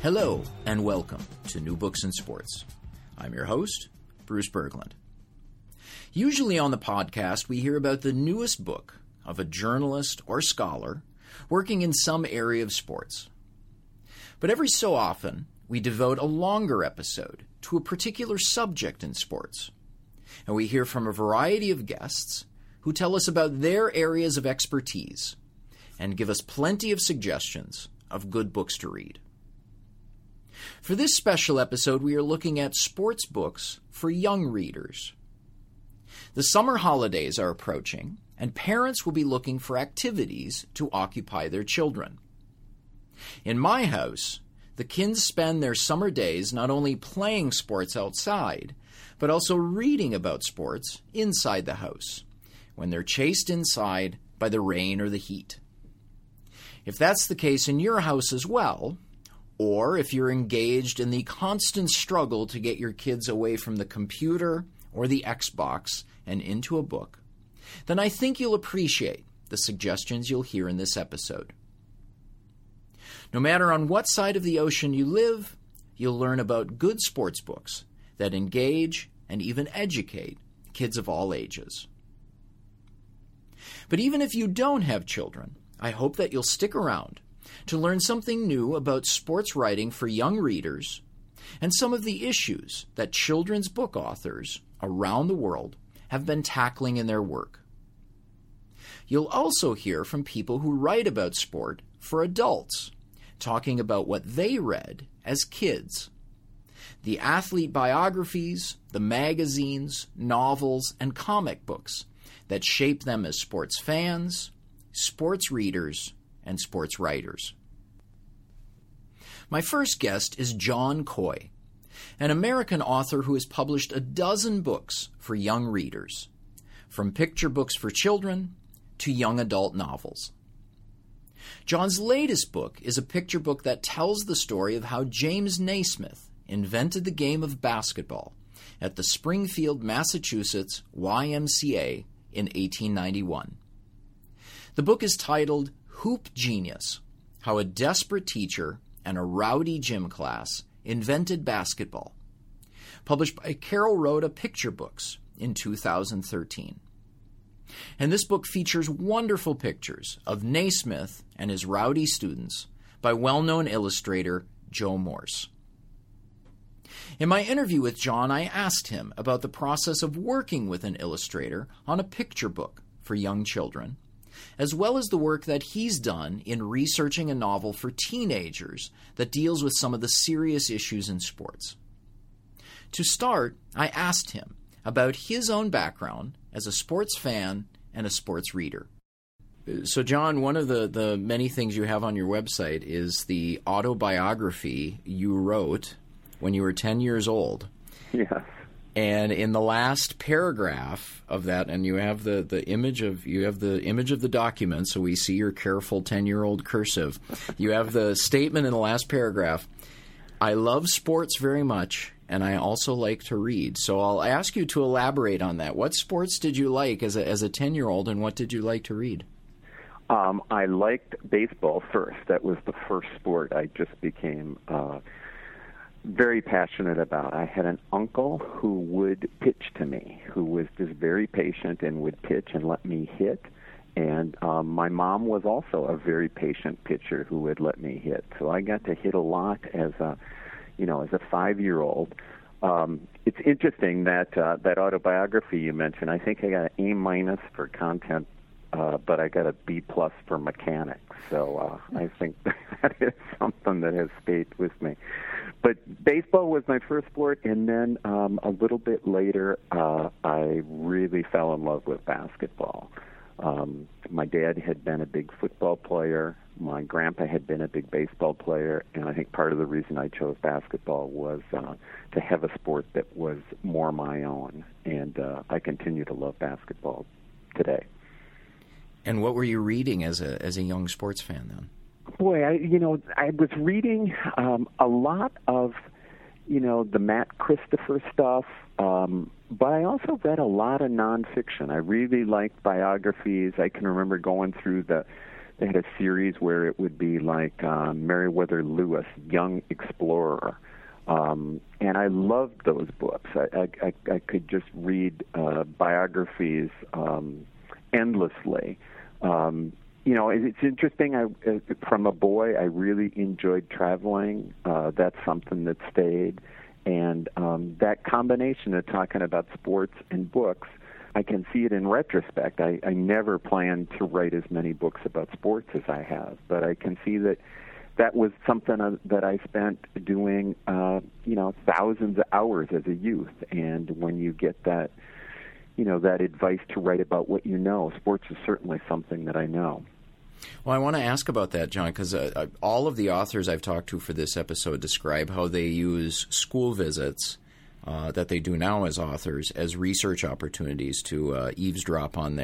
Hello, and welcome to New Books in Sports. I'm your host, Bruce Berglund. Usually on the podcast, we hear about the newest book of a journalist or scholar working in some area of sports. But every so often, we devote a longer episode to a particular subject in sports. And we hear from a variety of guests who tell us about their areas of expertise and give us plenty of suggestions of good books to read. For this special episode, we are looking at sports books for young readers. The summer holidays are approaching, and parents will be looking for activities to occupy their children. In my house, the kids spend their summer days not only playing sports outside, but also reading about sports inside the house, when they're chased inside by the rain or the heat. If that's the case in your house as well, or if you're engaged in the constant struggle to get your kids away from the computer or the Xbox and into a book, then I think you'll appreciate the suggestions you'll hear in this episode. No matter on what side of the ocean you live, you'll learn about good sports books that engage and even educate kids of all ages. But even if you don't have children, I hope that you'll stick around to learn something new about sports writing for young readers and some of the issues that children's book authors around the world have been tackling in their work. You'll also hear from people who write about sport for adults, talking about what they read as kids. The athlete biographies, the magazines, novels, and comic books that shape them as sports fans, sports readers, and sports writers. My first guest is John Coy, an American author who has published a dozen books for young readers, from picture books for children to young adult novels. John's latest book is a picture book that tells the story of how James Naismith invented the game of basketball at the Springfield, Massachusetts YMCA in 1891. The book is titled Hoop Genius: How a Desperate Teacher and a Rowdy Gym Class Invented Basketball, published by Carol Rhoda Picture Books in 2013. And this book features wonderful pictures of Naismith and his rowdy students by well-known illustrator Joe Morse. In my interview with John, I asked him about the process of working with an illustrator on a picture book for young children, as well as the work that he's done in researching a novel for teenagers that deals with some of the serious issues in sports. To start, I asked him about his own background as a sports fan and a sports reader. So, John, one of the many things you have on your website is the autobiography you wrote when you were 10 years old. Yes. And in the last paragraph of that, and you have the image of the document, so we see your careful 10-year-old cursive. You have the statement in the last paragraph: I love sports very much, and I also like to read. So I'll ask you to elaborate on that. What sports did you like as a 10-year-old, and what did you like to read? I liked baseball first. That was the first sport I just became very passionate about. I had an uncle who would pitch to me, who was just very patient and would pitch and let me hit. And my mom was also a very patient pitcher who would let me hit. So I got to hit a lot as a 5-year-old. It's interesting that that autobiography you mentioned. I think I got an A- for content, but I got a B+ for mechanics. So I think that is something that has stayed with me. But baseball was my first sport, and then a little bit later, I really fell in love with basketball. My dad had been a big football player. My grandpa had been a big baseball player, and I think part of the reason I chose basketball was to have a sport that was more my own, and I continue to love basketball today. And what were you reading as a young sports fan then? Boy, I was reading a lot of, the Matt Christopher stuff, but I also read a lot of nonfiction. I really liked biographies. I can remember going through the They had a series where it would be like Meriwether Lewis, Young Explorer. And I loved those books. I could just read biographies endlessly. It's interesting. From a boy, I really enjoyed traveling. That's something that stayed. And that combination of talking about sports and books, I can see it in retrospect. I never planned to write as many books about sports as I have, but I can see that was something that I spent doing, thousands of hours as a youth. And when you get that, that advice to write about what you know, sports is certainly something that I know. Well, I want to ask about that, John, because all of the authors I've talked to for this episode describe how they use school visits that they do now as authors as research opportunities to eavesdrop on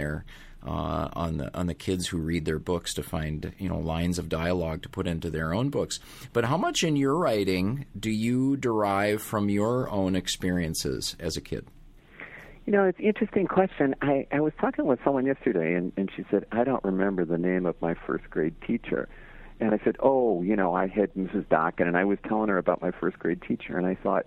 the kids who read their books to find lines of dialogue to put into their own books. But how much in your writing do you derive from your own experiences as a kid? It's an interesting question. I was talking with someone yesterday, and she said, I don't remember the name of my first grade teacher. And I said, I had Mrs. Docken, and I was telling her about my first grade teacher, and I thought,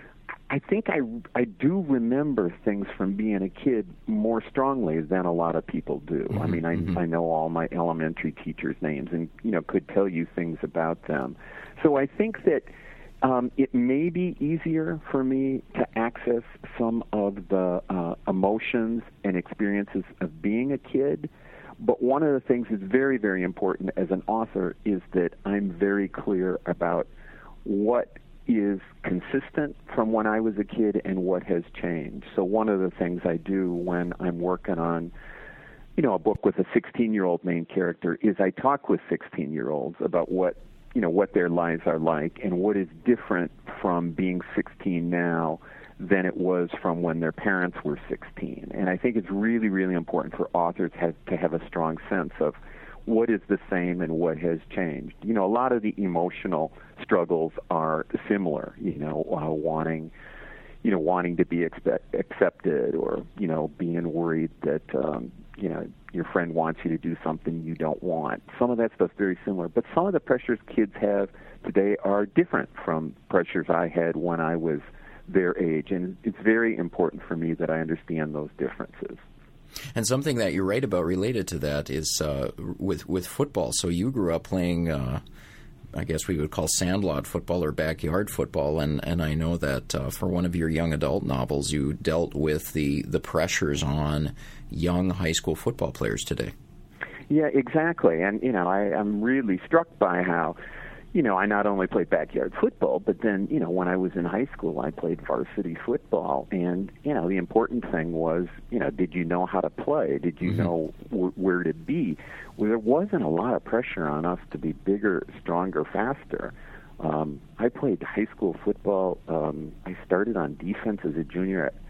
I think I do remember things from being a kid more strongly than a lot of people do. Mm-hmm. I mean, I know all my elementary teachers' names and, could tell you things about them. So I think that it may be easier for me to access some of the emotions and experiences of being a kid. But one of the things that's very, very important as an author is that I'm very clear about what is consistent from when I was a kid and what has changed. So one of the things I do when I'm working on, a book with a 16-year-old main character is I talk with 16-year-olds about what their lives are like and what is different from being 16 now than it was from when their parents were 16. And I think it's really, really important for authors to have a strong sense of what is the same and what has changed. A lot of the emotional struggles are similar, wanting to be accepted or, being worried that, your friend wants you to do something you don't want. Some of that stuff's very similar, but some of the pressures kids have today are different from pressures I had when I was their age, and it's very important for me that I understand those differences. And something that you write about related to that is with football. So you grew up playing, I guess we would call sandlot football or backyard football, and I know that for one of your young adult novels, you dealt with the pressures on young high school football players today. Yeah, exactly. And, I'm really struck by how, I not only played backyard football, but then, when I was in high school, I played varsity football. And, the important thing was, did you know how to play? Did you know where to be? Well, there wasn't a lot of pressure on us to be bigger, stronger, faster. I played high school football. I started on defense as a junior at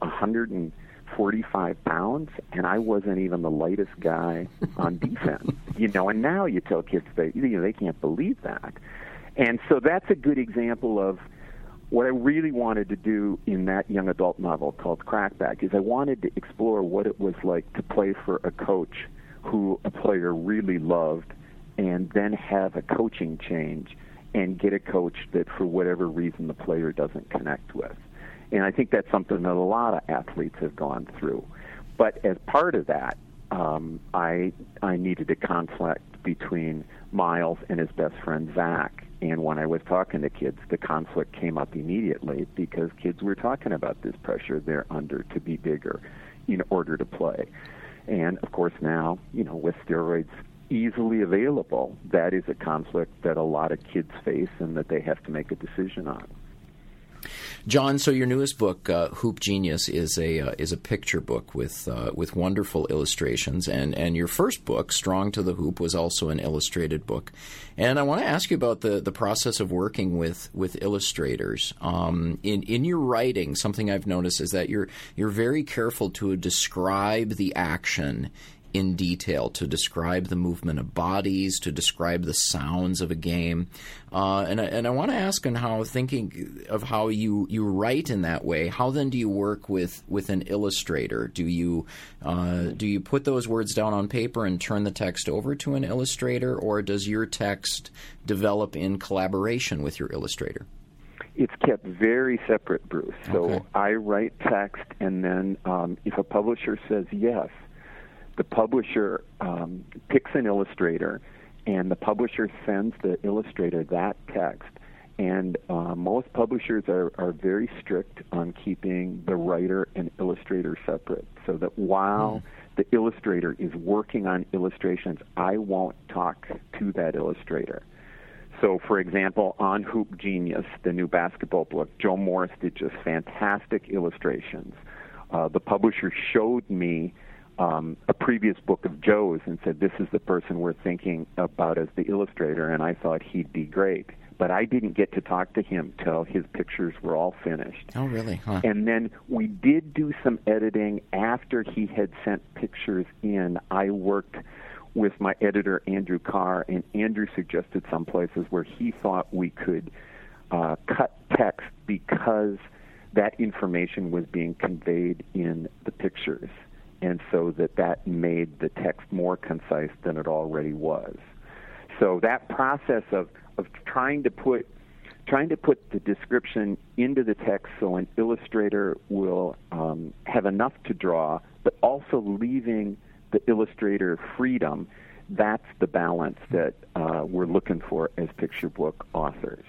145 pounds, and I wasn't even the lightest guy on defense. And now you tell kids they can't believe that. And so that's a good example of what I really wanted to do in that young adult novel called Crackback, is I wanted to explore what it was like to play for a coach who a player really loved and then have a coaching change and get a coach that for whatever reason the player doesn't connect with. And I think that's something that a lot of athletes have gone through. But as part of that, I needed a conflict between Miles and his best friend Zach. And when I was talking to kids, the conflict came up immediately because kids were talking about this pressure they're under to be bigger in order to play. And, of course, now, with steroids easily available, that is a conflict that a lot of kids face and that they have to make a decision on. John, so your newest book, Hoop Genius, is a picture book with wonderful illustrations, and your first book, Strong to the Hoop, was also an illustrated book. And I want to ask you about the process of working with illustrators. In your writing, something I've noticed is that you're very careful to describe the action in detail to describe the movement of bodies, to describe the sounds of a game. And I want to ask on how, thinking of how you write in that way, how then do you work with an illustrator? Do you put those words down on paper and turn the text over to an illustrator, or does your text develop in collaboration with your illustrator? It's kept very separate, Bruce. So Okay. I write text, and then if a publisher says yes, the publisher picks an illustrator, and the publisher sends the illustrator that text. And most publishers are very strict on keeping the writer and illustrator separate, so that while the illustrator is working on illustrations, I won't talk to that illustrator. So, for example, on Hoop Genius, the new basketball book, Joe Morris did just fantastic illustrations. The publisher showed me a previous book of Joe's and said, this is the person we're thinking about as the illustrator, and I thought he'd be great. But I didn't get to talk to him till his pictures were all finished. Oh, really? Huh. And then we did do some editing after he had sent pictures in. I worked with my editor, Andrew Carr, and Andrew suggested some places where he thought we could cut text because that information was being conveyed in the pictures, and so that made the text more concise than it already was. So that process of trying to put the description into the text so an illustrator will have enough to draw, but also leaving the illustrator freedom, that's the balance that we're looking for as picture book authors.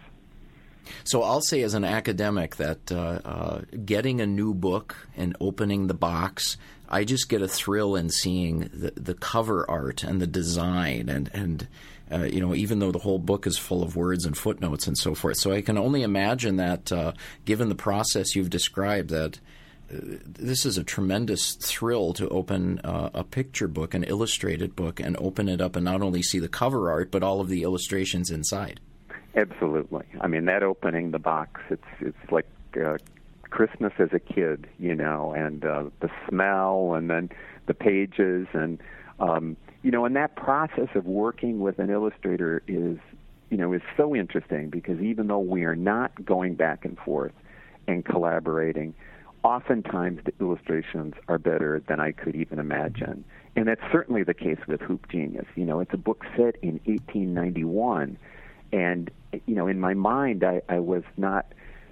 So I'll say as an academic that getting a new book and opening the box, I just get a thrill in seeing the cover art and the design and even though the whole book is full of words and footnotes and so forth. So I can only imagine that given the process you've described, that this is a tremendous thrill to open a picture book, an illustrated book, and open it up and not only see the cover art, but all of the illustrations inside. Absolutely. I mean, that opening the box, it's like Christmas as a kid, and the smell and then the pages and, and that process of working with an illustrator is so interesting because even though we are not going back and forth and collaborating, oftentimes the illustrations are better than I could even imagine. And that's certainly the case with Hoop Genius. It's a book set in 1891. And, in my mind, I was not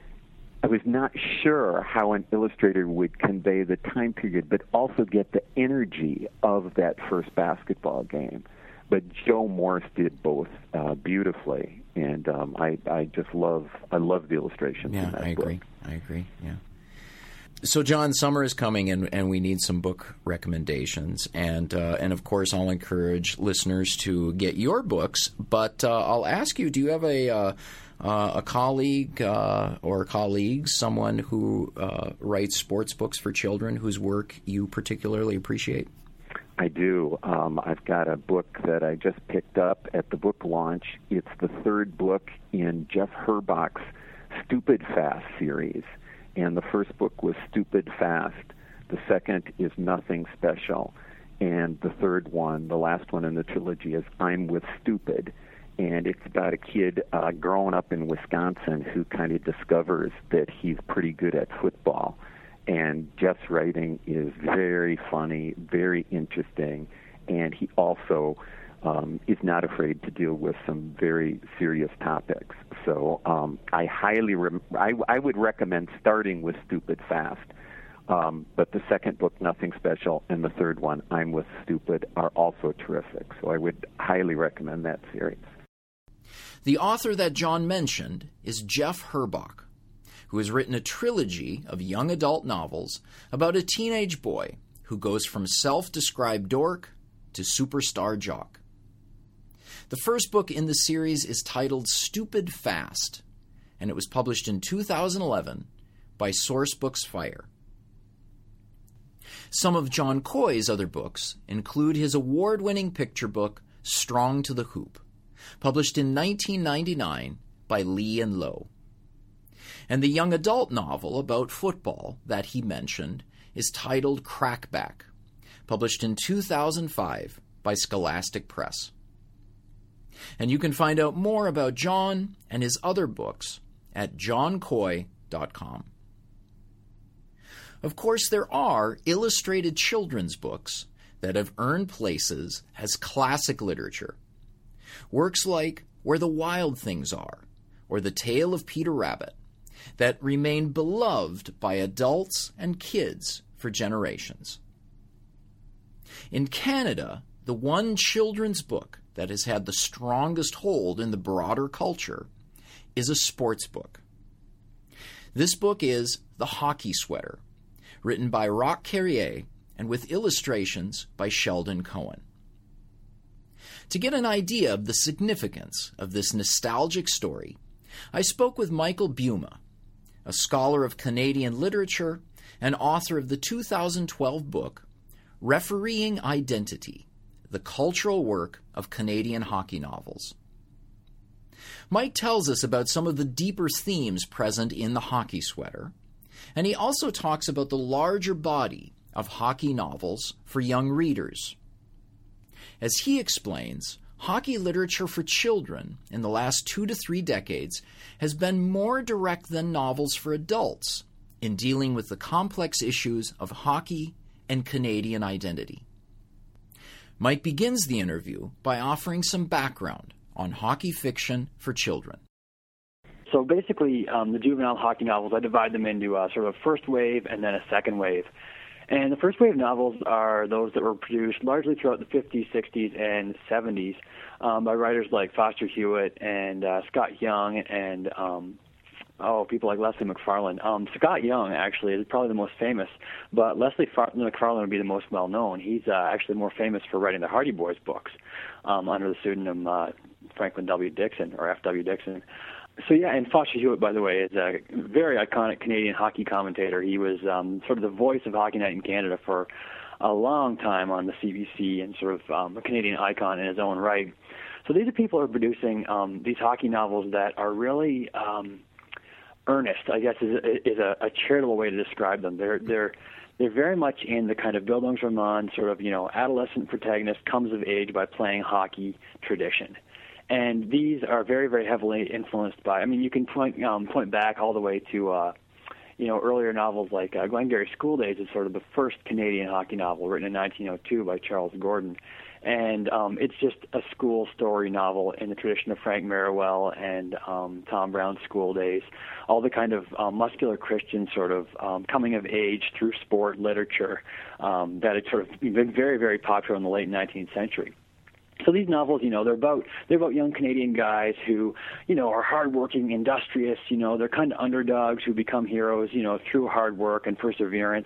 sure how an illustrator would convey the time period, but also get the energy of that first basketball game. But Joe Morris did both beautifully, and I love the illustrations in that book. I agree, yeah. So, John, summer is coming, and we need some book recommendations. And of course, I'll encourage listeners to get your books. But I'll ask you, do you have a colleague or colleagues, someone who writes sports books for children whose work you particularly appreciate? I do. I've got a book that I just picked up at the book launch. It's the third book in Jeff Herbach's Stupid Fast series. And the first book was Stupid Fast. The second is Nothing Special. And the third one, the last one in the trilogy, is I'm with Stupid. And it's about a kid growing up in Wisconsin who kind of discovers that he's pretty good at football. And Jeff's writing is very funny, very interesting, and he also is not afraid to deal with some very serious topics. So I I would recommend starting with Stupid Fast. But the second book, Nothing Special, and the third one, I'm with Stupid, are also terrific. So I would highly recommend that series. The author that John mentioned is Jeff Herbach, who has written a trilogy of young adult novels about a teenage boy who goes from self-described dork to superstar jock. The first book in the series is titled Stupid Fast, and it was published in 2011 by Sourcebooks Fire. Some of John Coy's other books include his award-winning picture book, Strong to the Hoop, published in 1999 by Lee and Low. And the young adult novel about football that he mentioned is titled Crackback, published in 2005 by Scholastic Press. And you can find out more about John and his other books at johncoy.com. Of course, there are illustrated children's books that have earned places as classic literature. Works like Where the Wild Things Are, or The Tale of Peter Rabbit, that remain beloved by adults and kids for generations. In Canada, the one children's book that has had the strongest hold in the broader culture is a sports book. This book is The Hockey Sweater, written by Roch Carrier and with illustrations by Sheldon Cohen. To get an idea of the significance of this nostalgic story, I spoke with Michael Buma, a scholar of Canadian literature and author of the 2012 book, Refereeing Identity, the Cultural Work of Canadian Hockey Novels. Mike tells us about some of the deeper themes present in The Hockey Sweater, and he also talks about the larger body of hockey novels for young readers. As he explains, hockey literature for children in the last 2 to 3 decades has been more direct than novels for adults in dealing with the complex issues of hockey and Canadian identity. Mike begins the interview by offering some background on hockey fiction for children. So basically, the juvenile hockey novels, I divide them into sort of a first wave and then a second wave. And the first wave novels are those that were produced largely throughout the 50s, 60s, and 70s by writers like Foster Hewitt and Scott Young and people like Leslie McFarlane. Scott Young, actually, is probably the most famous, but Leslie McFarlane would be the most well-known. He's actually more famous for writing the Hardy Boys books under the pseudonym Franklin W. Dixon, or F.W. Dixon. So yeah, and Foster Hewitt, by the way, is a very iconic Canadian hockey commentator. He was sort of the voice of Hockey Night in Canada for a long time on the CBC and sort of a Canadian icon in his own right. So these are people who are producing these hockey novels that are really earnest, I guess is a charitable way to describe them. They're very much in the kind of Bildungsroman, sort of, adolescent protagonist comes of age by playing hockey tradition. And these are very, very heavily influenced by, you can point back all the way to, earlier novels like Glengarry School Days is sort of the first Canadian hockey novel written in 1902 by Charles Gordon. And it's just a school story novel in the tradition of Frank Merriwell and Tom Brown's School Days, all the kind of muscular Christian sort of coming of age through sport literature that had sort of been very, very popular in the late 19th century. So these novels, they're about young Canadian guys who, are hardworking, industrious. They're kind of underdogs who become heroes, through hard work and perseverance.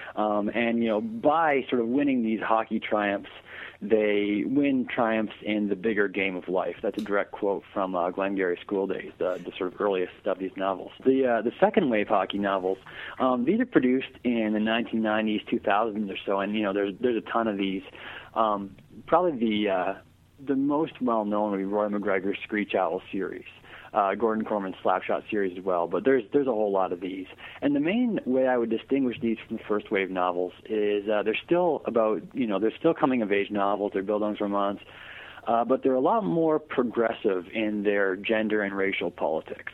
And by sort of winning these hockey triumphs, they win triumphs in the bigger game of life. That's a direct quote from Glengarry School Days, the sort of earliest of these novels. The second wave hockey novels, these are produced in the 1990s, 2000s or so, and there's a ton of these. Probably the most well-known would be Roy McGregor's Screech Owl series, Gordon Corman's Slapshot series as well, but there's a whole lot of these. And the main way I would distinguish these from the first wave novels is they're still coming-of-age novels, they're Bildungsromans, but they're a lot more progressive in their gender and racial politics.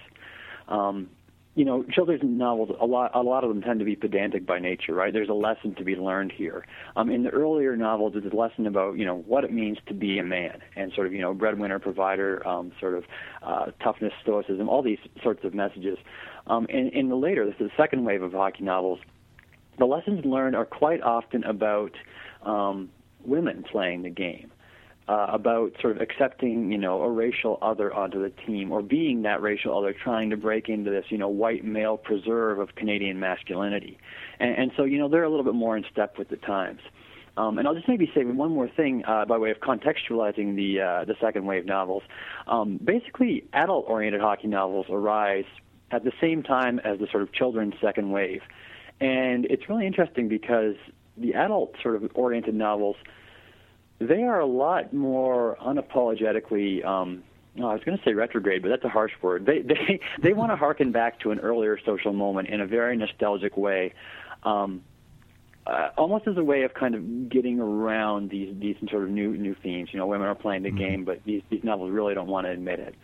Children's novels, a lot of them tend to be pedantic by nature, right? There's a lesson to be learned here. In the earlier novels, there's a lesson about, what it means to be a man and sort of, breadwinner, provider, toughness, stoicism, all these sorts of messages. In the later, this is the second wave of hockey novels, the lessons learned are quite often about women playing the game. About sort of accepting, a racial other onto the team, or being that racial other, trying to break into this, white male preserve of Canadian masculinity. And so, they're a little bit more in step with the times. And I'll just maybe say one more thing by way of contextualizing the second wave novels. Basically, adult-oriented hockey novels arise at the same time as the sort of children's second wave. And it's really interesting because the adult sort of oriented novels, they are a lot more unapologetically, I was going to say retrograde, but that's a harsh word. They want to harken back to an earlier social moment in a very nostalgic way. almost as a way of kind of getting around these sort of new themes. Women are playing the game, but these novels really don't want to admit it.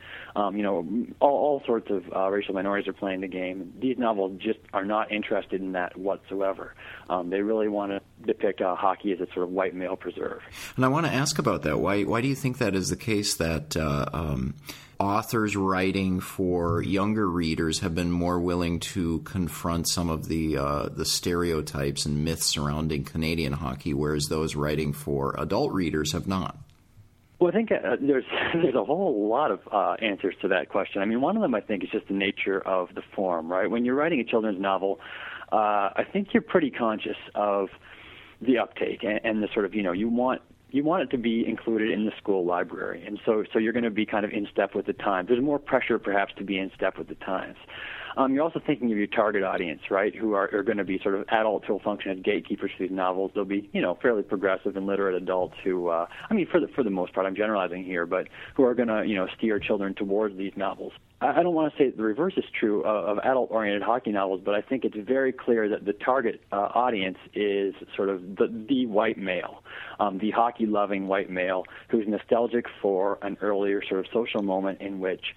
All sorts of racial minorities are playing the game. These novels just are not interested in that whatsoever. They really want to depict hockey as a sort of white male preserve. And I want to ask about that. Why do you think that is the case, that authors writing for younger readers have been more willing to confront some of the stereotypes and myths surrounding Canadian hockey, whereas those writing for adult readers have not? Well, I think there's a whole lot of answers to that question. I mean, one of them, I think, is just the nature of the form, right? When you're writing a children's novel, I think you're pretty conscious of the uptake and the sort of, you want it to be included in the school library, and so you're going to be kind of in step with the times. There's more pressure, perhaps, to be in step with the times. You're also thinking of your target audience, right, who are going to be sort of adults who will function as gatekeepers for these novels. They'll be, fairly progressive and literate adults who, for the most part, I'm generalizing here, but who are going to, steer children towards these novels. I don't want to say the reverse is true of adult-oriented hockey novels, but I think it's very clear that the target audience is sort of the white male, the hockey-loving white male who's nostalgic for an earlier sort of social moment in which,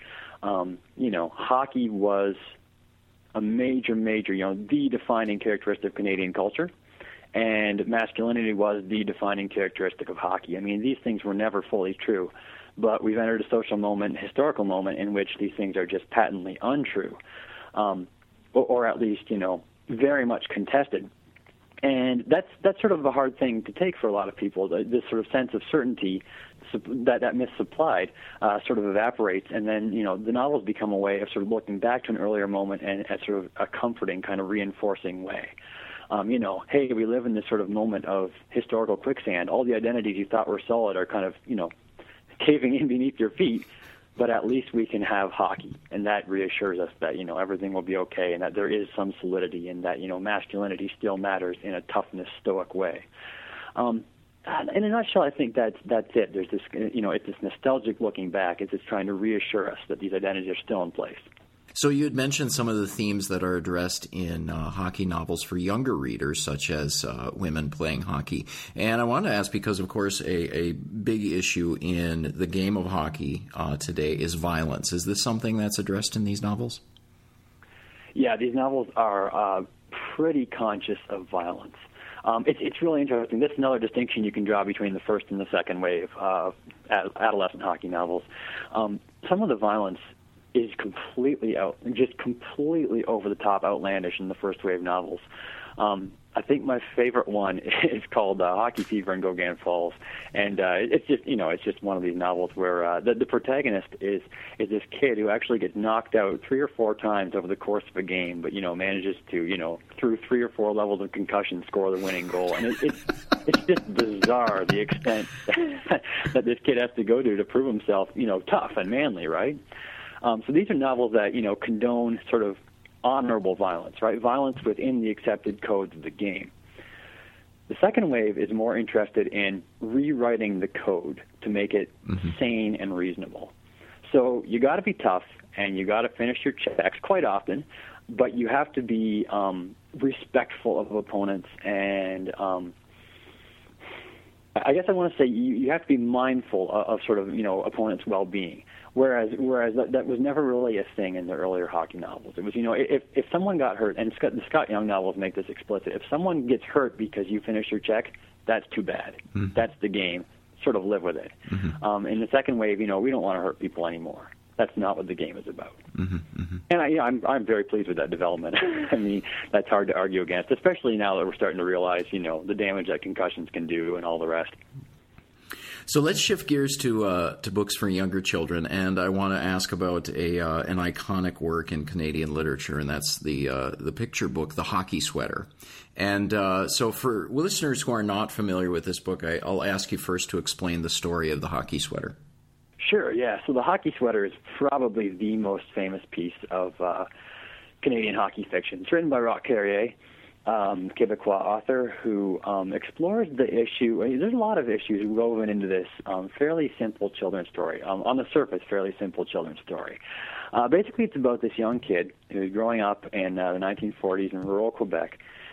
hockey was a major, the defining characteristic of Canadian culture, and masculinity was the defining characteristic of hockey. I mean, these things were never fully true, but we've entered a social moment, historical moment, in which these things are just patently untrue, or at least, very much contested. And that's sort of a hard thing to take for a lot of people. This sort of sense of certainty that myth supplied sort of evaporates, and then the novels become a way of sort of looking back to an earlier moment and as sort of a comforting, kind of reinforcing way. Hey, we live in this sort of moment of historical quicksand. All the identities you thought were solid are kind of caving in beneath your feet. But at least we can have hockey, and that reassures us that, everything will be okay, and that there is some solidity, and that, masculinity still matters in a toughness, stoic way. In a nutshell, I think that's it. There's this, it's this nostalgic looking back. It's just trying to reassure us that these identities are still in place. So you had mentioned some of the themes that are addressed in hockey novels for younger readers, such as women playing hockey. And I want to ask, because, of course, a big issue in the game of hockey today is violence. Is this something that's addressed in these novels? Yeah, these novels are pretty conscious of violence. It's really interesting. This is another distinction you can draw between the first and the second wave of adolescent hockey novels. Some of the violence is completely over the top, outlandish in the first wave novels. I think my favorite one is called Hockey Fever in Gauguin Falls, and it's just one of these novels where the protagonist is this kid who actually gets knocked out 3 or 4 times over the course of a game, but manages to through 3 or 4 levels of concussion score the winning goal, and it's just bizarre the extent that this kid has to go to prove himself tough and manly, right? So these are novels that, condone sort of honorable violence, right? Violence within the accepted codes of the game. The second wave is more interested in rewriting the code to make it sane and reasonable. So you got to be tough, and you got to finish your checks quite often, but you have to be respectful of opponents, and I guess I want to say you have to be mindful of sort of opponents' well-being. Whereas that was never really a thing in the earlier hockey novels. It was, if someone got hurt, and the Scott Young novels make this explicit, if someone gets hurt because you finish your check, that's too bad. Mm-hmm. That's the game. Sort of live with it. Mm-hmm. In the second wave, we don't want to hurt people anymore. That's not what the game is about. Mm-hmm. Mm-hmm. And I'm very pleased with that development. I mean, that's hard to argue against, especially now that we're starting to realize, the damage that concussions can do and all the rest. So let's shift gears to books for younger children, and I want to ask about an iconic work in Canadian literature, and that's the picture book, The Hockey Sweater. And so for listeners who are not familiar with this book, I'll ask you first to explain the story of The Hockey Sweater. Sure, yeah. So The Hockey Sweater is probably the most famous piece of Canadian hockey fiction. It's written by Roch Carrier, Quebecois author who explores the issue. There's a lot of issues woven into this fairly simple children's story. On the surface, fairly simple children's story. Basically, it's about this young kid who's growing up in the 1940s in rural Quebec,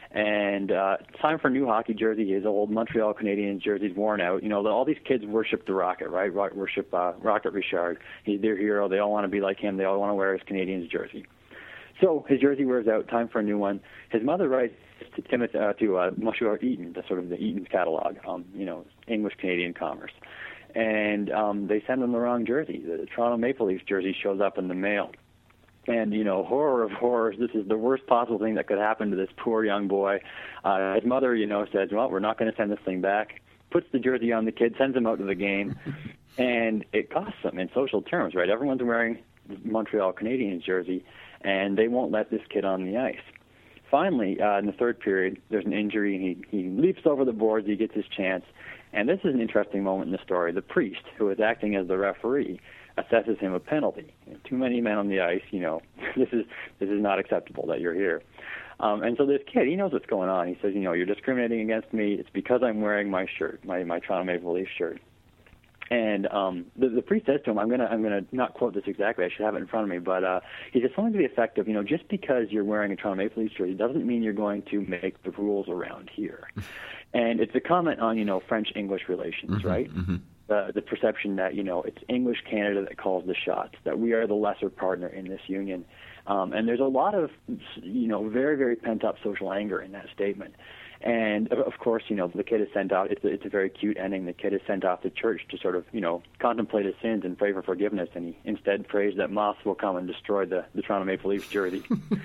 And it's time for a new hockey jersey. His old Montreal Canadiens jersey's worn out. You know, all these kids worship the Rocket, right? Worship Rocket Richard. He's their hero. They all want to be like him. They all want to wear his Canadiens jersey. So his jersey wears out. Time for a new one. His mother writes to Monsieur Eaton, the Eaton's catalog, English Canadian commerce, and they send him the wrong jersey. The Toronto Maple Leafs jersey shows up in the mail. And, horror of horrors, this is the worst possible thing that could happen to this poor young boy. His mother, says, well, we're not going to send this thing back, puts the jersey on the kid, sends him out to the game, and it costs them in social terms, right? Everyone's wearing the Montreal Canadiens jersey, and they won't let this kid on the ice. Finally, in the third period, there's an injury, and he leaps over the boards, he gets his chance, and this is an interesting moment in the story. The priest, who is acting as the referee, assesses him a penalty. Too many men on the ice, this is not acceptable that you're here. And so this kid, he knows what's going on. He says, you're discriminating against me. It's because I'm wearing my shirt, my Toronto Maple Leafs shirt. And the priest says to him, I'm gonna not quote this exactly. I should have it in front of me, but he says something to the effect of, just because you're wearing a Toronto Maple Leafs jersey doesn't mean you're going to make the rules around here. And it's a comment on French-English relations, right? Mm-hmm. The perception that, it's English Canada that calls the shots, that we are the lesser partner in this union. And there's a lot of, very, very pent-up social anger in that statement. And, of course, the kid is sent out. It's a very cute ending. The kid is sent off to church to sort of, contemplate his sins and pray for forgiveness. And he instead prays that moths will come and destroy the Toronto Maple Leafs jersey.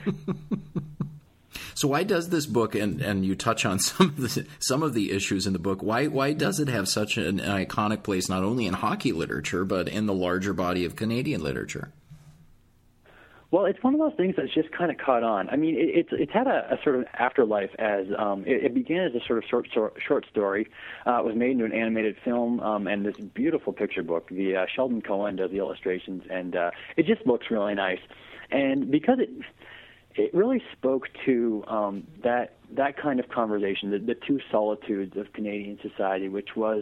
So why does this book, and you touch on some of the issues in the book, why does it have such an iconic place not only in hockey literature but in the larger body of Canadian literature? Well, it's one of those things that's just kind of caught on. I mean, it's had a sort of afterlife as it began as a sort of short story. It was made into an animated film and this beautiful picture book. The Sheldon Cohen does the illustrations, and it just looks really nice. And because it really spoke to that kind of conversation, the two solitudes of Canadian society, which was,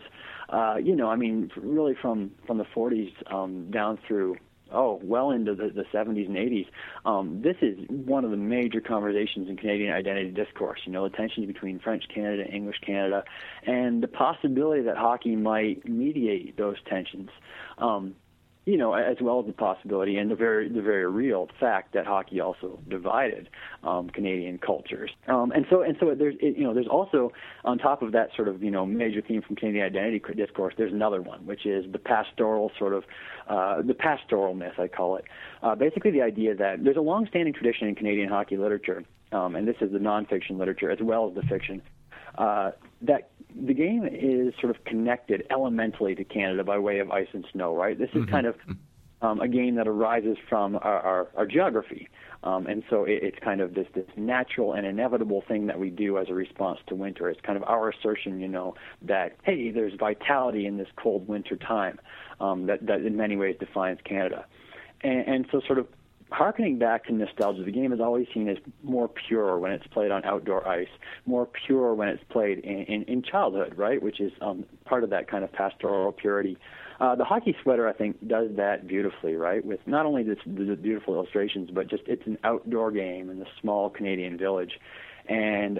really from the 40s down through, well into the 70s and 80s. This is one of the major conversations in Canadian identity discourse, the tensions between French Canada and English Canada, and the possibility that hockey might mediate those tensions. As well as the possibility and the very real fact that hockey also divided Canadian cultures. And so there's also, on top of that sort of major theme from Canadian identity discourse, there's another one, which is the pastoral sort of the pastoral myth, I call it. Basically, the idea that there's a long-standing tradition in Canadian hockey literature, and this is the nonfiction literature as well as the fiction, that the game is sort of connected elementally to Canada by way of ice and snow, right? This is kind of a game that arises from our geography. And so it's kind of this natural and inevitable thing that we do as a response to winter. It's kind of our assertion, that, hey, there's vitality in this cold winter time that in many ways defines Canada. And so sort of harkening back to nostalgia, the game is always seen as more pure when it's played on outdoor ice, more pure when it's played in childhood, right, which is part of that kind of pastoral purity. The hockey sweater, I think, does that beautifully, right, with not only the beautiful illustrations, but just it's an outdoor game in the small Canadian village. And,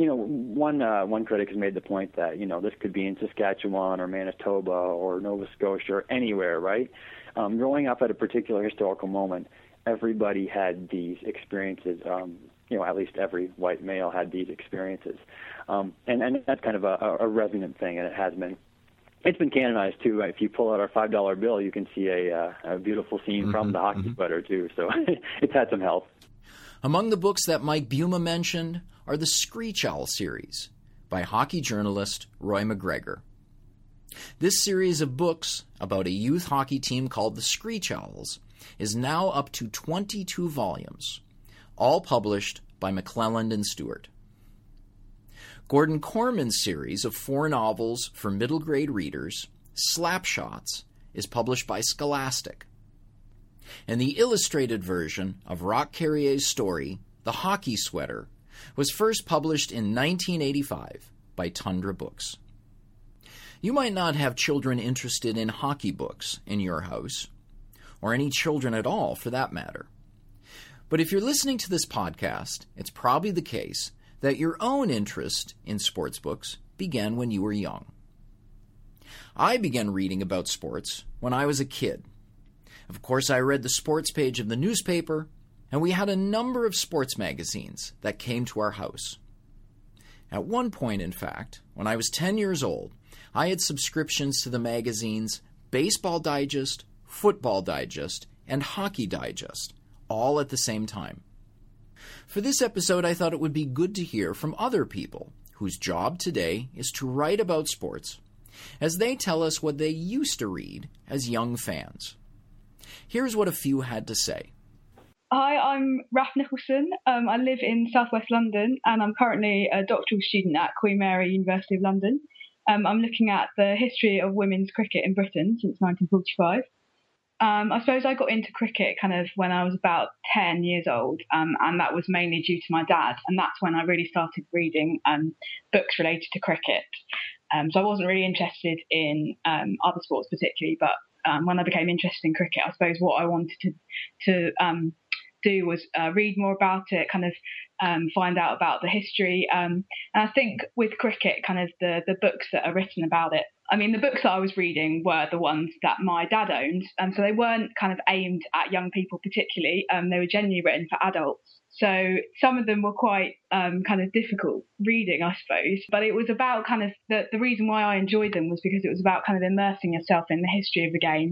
one critic has made the point that, this could be in Saskatchewan or Manitoba or Nova Scotia or anywhere, right? Growing up at a particular historical moment, everybody had these experiences, at least every white male had these experiences. And that's kind of a resonant thing, and it has been. It's been canonized, too. If you pull out our $5 bill, you can see a beautiful scene from the hockey sweater, too. So it's had some help. Among the books that Mike Buma mentioned are the Screech Owl series by hockey journalist Roy McGregor. This series of books about a youth hockey team called the Screech Owls is now up to 22 volumes, all published by McClelland and Stewart. Gordon Corman's series of 4 novels for middle grade readers, Slapshots, is published by Scholastic. And the illustrated version of Roch Carrier's story, The Hockey Sweater, was first published in 1985 by Tundra Books. You might not have children interested in hockey books in your house, or any children at all for that matter. But if you're listening to this podcast, it's probably the case that your own interest in sports books began when you were young. I began reading about sports when I was a kid. Of course, I read the sports page of the newspaper, and we had a number of sports magazines that came to our house. At one point, in fact, when I was 10 years old, I had subscriptions to the magazines Baseball Digest, Football Digest, and Hockey Digest, all at the same time. For this episode, I thought it would be good to hear from other people whose job today is to write about sports, as they tell us what they used to read as young fans. Here's what a few had to say. Hi, I'm Raf Nicholson. I live in southwest London, and I'm currently a doctoral student at Queen Mary University of London. I'm looking at the history of women's cricket in Britain since 1945. I suppose I got into cricket kind of when I was about 10 years old, and that was mainly due to my dad, and that's when I really started reading books related to cricket. So I wasn't really interested in other sports particularly, but when I became interested in cricket, I suppose what I wanted to do was read more about it, kind of find out about the history. And I think with cricket, kind of the books that are written about it, I mean, the books that I was reading were the ones that my dad owned, and so they weren't kind of aimed at young people particularly. They were generally written for adults. So some of them were quite kind of difficult reading, I suppose. But it was about kind of the reason why I enjoyed them was because it was about kind of immersing yourself in the history of the game,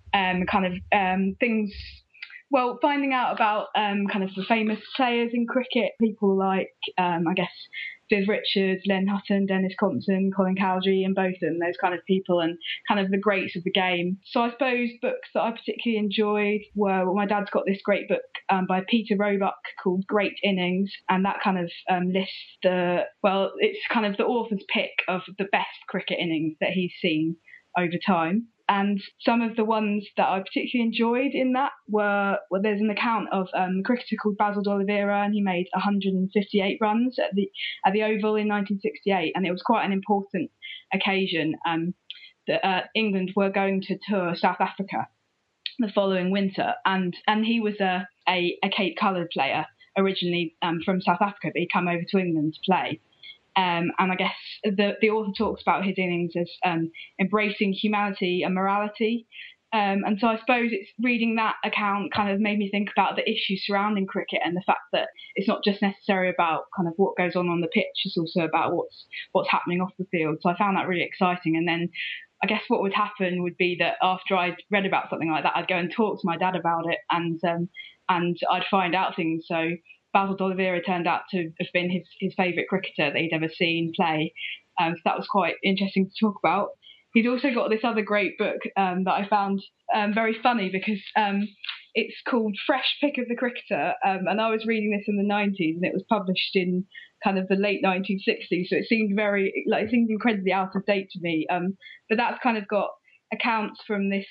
things. Well, finding out about kind of the famous players in cricket, people like, I guess, Viv Richards, Len Hutton, Dennis Compton, Colin Cowdrey, and Botham, those kind of people, and kind of the greats of the game. So I suppose books that I particularly enjoyed were, well, my dad's got this great book by Peter Roebuck called Great Innings, and that kind of lists it's kind of the author's pick of the best cricket innings that he's seen over time. And some of the ones that I particularly enjoyed in that were, there's an account of a cricketer called Basil D'Oliveira, and he made 158 runs at the Oval in 1968, and it was quite an important occasion that England were going to tour South Africa the following winter, and he was a Cape coloured player originally from South Africa, but he came over to England to play. And I guess the author talks about his innings as embracing humanity and morality. And so I suppose it's reading that account kind of made me think about the issues surrounding cricket and the fact that it's not just necessarily about kind of what goes on the pitch, it's also about what's happening off the field. So I found that really exciting. And then I guess what would happen would be that after I'd read about something like that, I'd go and talk to my dad about it, and I'd find out things. So Basil D'Oliveira turned out to have been his favourite cricketer that he'd ever seen play. So that was quite interesting to talk about. He's also got this other great book that I found very funny because it's called Fresh Pick of the Cricketer. And I was reading this in the 90s, and it was published in kind of the late 1960s. So it seemed incredibly out of date to me. But that's kind of got accounts from this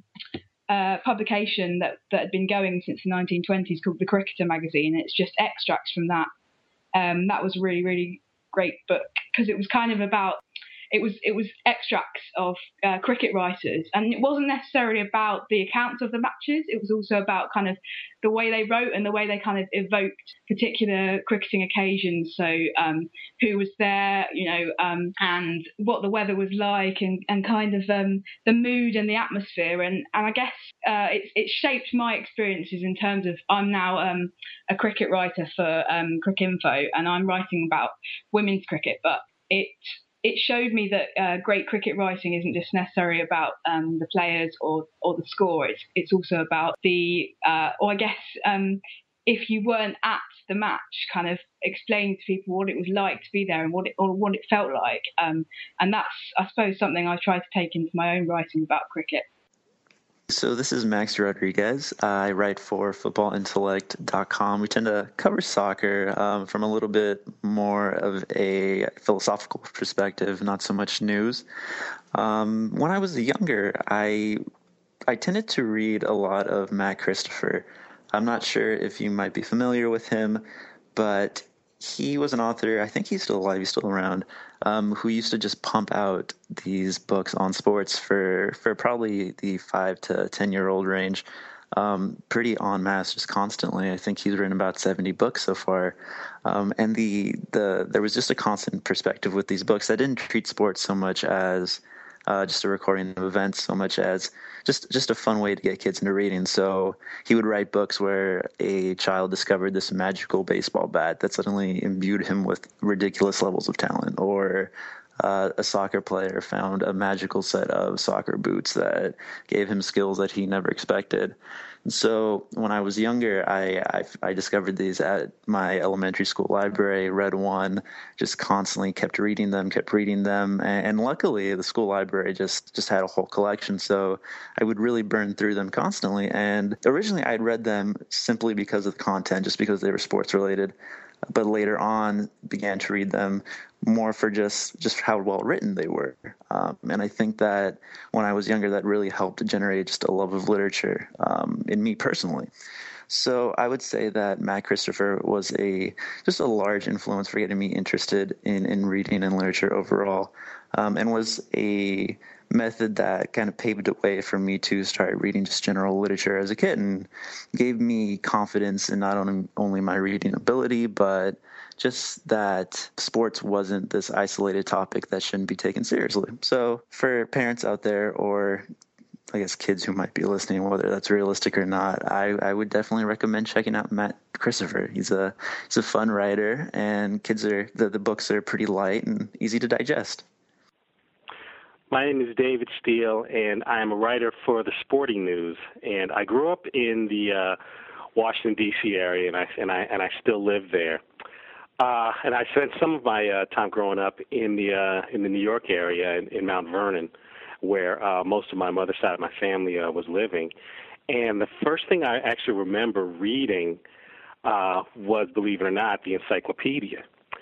publication that had been going since the 1920s called The Cricketer magazine. It's just extracts from that. That was a really, really great book because it was kind of about, it was extracts of cricket writers, and it wasn't necessarily about the accounts of the matches. It was also about kind of the way they wrote and the way they kind of evoked particular cricketing occasions. So who was there, and what the weather was like, and kind of the mood and the atmosphere. And I guess it shaped my experiences in terms of, I'm now a cricket writer for Cricinfo, and I'm writing about women's cricket, but it showed me that great cricket writing isn't just necessarily about the players or the score. It's also about if you weren't at the match, kind of explaining to people what it was like to be there and what it felt like. And that's, I suppose, something I try to take into my own writing about cricket. So this is Max Rodriguez. I write for footballintellect.com. We tend to cover soccer from a little bit more of a philosophical perspective, not so much news. When I was younger, I tended to read a lot of Matt Christopher. I'm not sure if you might be familiar with him, but he was an author, I think he's still alive, he's still around, who used to just pump out these books on sports for probably the 5 to 10-year-old range. pretty en masse, just constantly. I think he's written about 70 books so far. And there was just a constant perspective with these books that didn't treat sports so much as just a recording of events, so much as just a fun way to get kids into reading. So he would write books where a child discovered this magical baseball bat that suddenly imbued him with ridiculous levels of talent, or a soccer player found a magical set of soccer boots that gave him skills that he never expected. And so when I was younger, I discovered these at my elementary school library, read one, just constantly kept reading them. And luckily, the school library just had a whole collection. So I would really burn through them constantly. And originally, I'd read them simply because of the content, just because they were sports related. But later on, began to read them more for just how well written they were. And I think that when I was younger, that really helped generate just a love of literature in me personally. So I would say that Matt Christopher was just a large influence for getting me interested in reading and literature overall, and was a method that kind of paved the way for me to start reading just general literature as a kid, and gave me confidence in not only my reading ability, but just that sports wasn't this isolated topic that shouldn't be taken seriously. So for parents out there, or I guess kids who might be listening, whether that's realistic or not, I would definitely recommend checking out Matt Christopher. He's a fun writer, and the books are pretty light and easy to digest. My name is David Steele, and I am a writer for the Sporting News. And I grew up in the Washington D.C. area, and I still live there. And I spent some of my time growing up in the New York area, in Mount Vernon, where most of my mother's side of my family was living. And the first thing I actually remember reading was, believe it or not, the encyclopedia.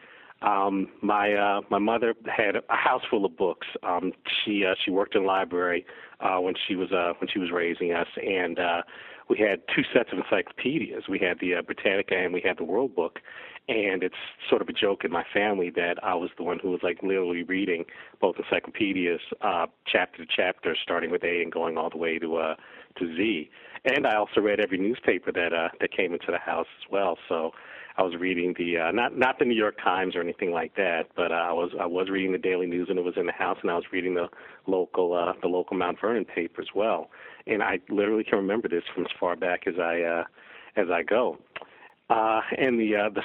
My mother had a house full of books. She worked in the library when she was raising us, and we had two sets of encyclopedias. We had the Britannica and we had the World Book. And it's sort of a joke in my family that I was the one who was like literally reading both encyclopedias, chapter to chapter, starting with A and going all the way to Z. And I also read every newspaper that came into the house as well. So I was reading the not the New York Times or anything like that, but I was reading the Daily News when it was in the house, and I was reading the local Mount Vernon paper as well. And I literally can remember this from as far back as I go. And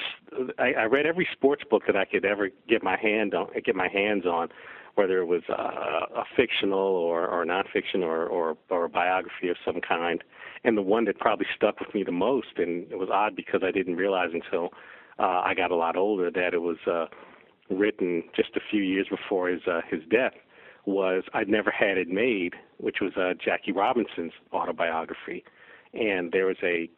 I read every sports book that I could ever get my hands on, whether it was a fictional or non-fiction or a biography of some kind. And the one that probably stuck with me the most, and it was odd because I didn't realize until I got a lot older that it was written just a few years before his death, was I'd Never Had It Made, which was Jackie Robinson's autobiography. And there was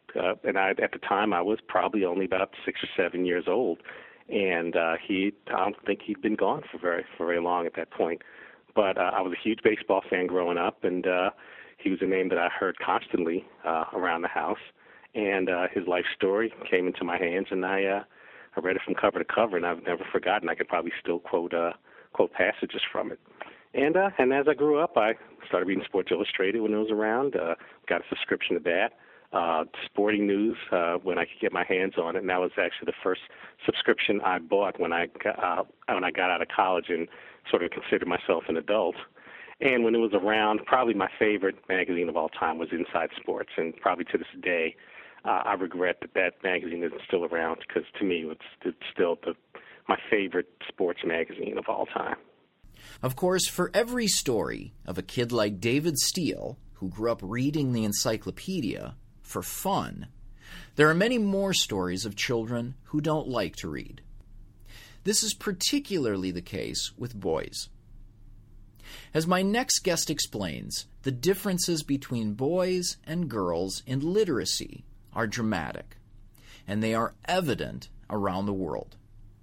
at the time I was probably only about 6 or 7 years old, and I don't think he'd been gone for very long at that point. But I was a huge baseball fan growing up, and he was a name that I heard constantly around the house. And his life story came into my hands, and I read it from cover to cover, and I've never forgotten. I could probably still quote passages from it. And as I grew up, I started reading Sports Illustrated when it was around. Got a subscription to that. Sporting News when I could get my hands on it, and that was actually the first subscription I bought when I got out of college and sort of considered myself an adult. And when it was around, probably my favorite magazine of all time was Inside Sports, and probably to this day, I regret that magazine isn't still around, because to me, it's still my favorite sports magazine of all time. Of course, for every story of a kid like David Steele, who grew up reading the encyclopedia for fun, there are many more stories of children who don't like to read. This is particularly the case with boys. As my next guest explains, the differences between boys and girls in literacy are dramatic, and they are evident around the world.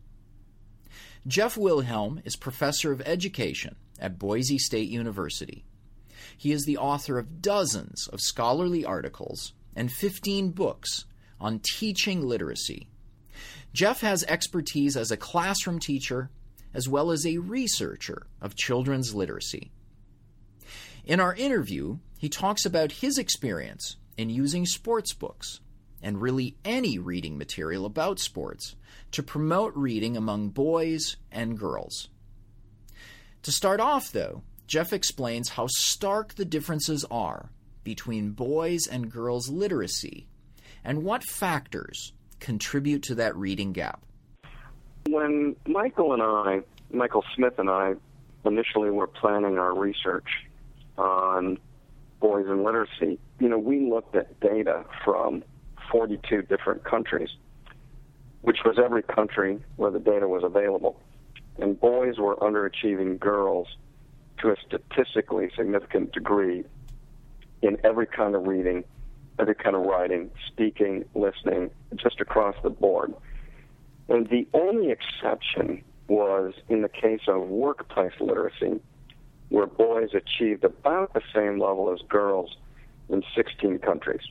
Jeff Wilhelm is professor of education at Boise State University. He is the author of dozens of scholarly articles and 15 books on teaching literacy. Jeff has expertise as a classroom teacher as well as a researcher of children's literacy. In our interview, he talks about his experience in using sports books, and really any reading material about sports, to promote reading among boys and girls. To start off, though, Jeff explains how stark the differences are between boys' and girls' literacy and what factors contribute to that reading gap. When Michael Smith and I, initially were planning our research on boys and literacy, we looked at data from 42 different countries, which was every country where the data was available. And boys were underachieving girls to a statistically significant degree in every kind of reading, every kind of writing, speaking, listening, just across the board. And the only exception was in the case of workplace literacy, where boys achieved about the same level as girls in 16 countries.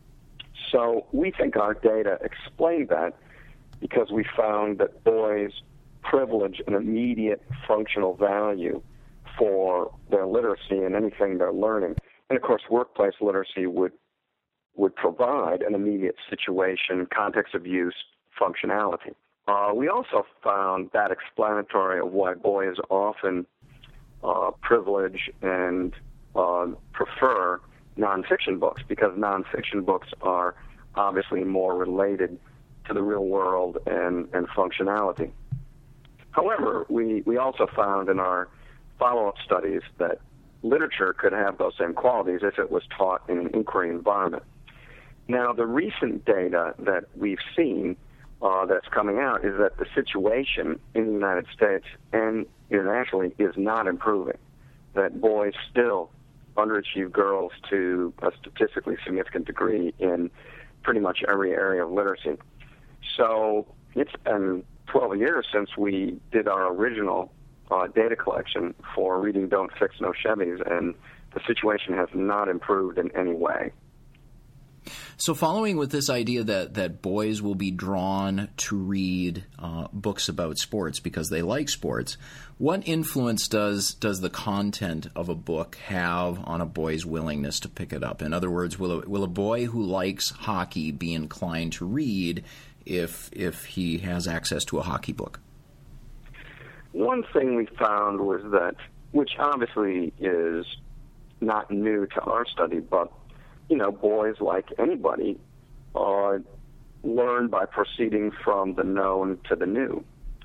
So we think our data explained that because we found that boys privilege an immediate functional value for their literacy and anything they're learning. And of course, workplace literacy would provide an immediate situation, context of use, functionality. We also found that explanatory of why boys often privilege and prefer nonfiction books, because nonfiction books are obviously more related to the real world and functionality. However, we also found in our follow-up studies that literature could have those same qualities if it was taught in an inquiry environment. Now, the recent data that we've seen that's coming out is that the situation in the United States and internationally is not improving, that boys still underachieve girls to a statistically significant degree in pretty much every area of literacy. So it's been 12 years since we did our original data collection for Reading Don't Fix No Chevys, and the situation has not improved in any way. So following with this idea that boys will be drawn to read books about sports because they like sports, what influence does the content of a book have on a boy's willingness to pick it up? In other words, will a boy who likes hockey be inclined to read if he has access to a hockey book? One thing we found was that, which obviously is not new to our study, but boys, like anybody, learn by proceeding from the known to the new.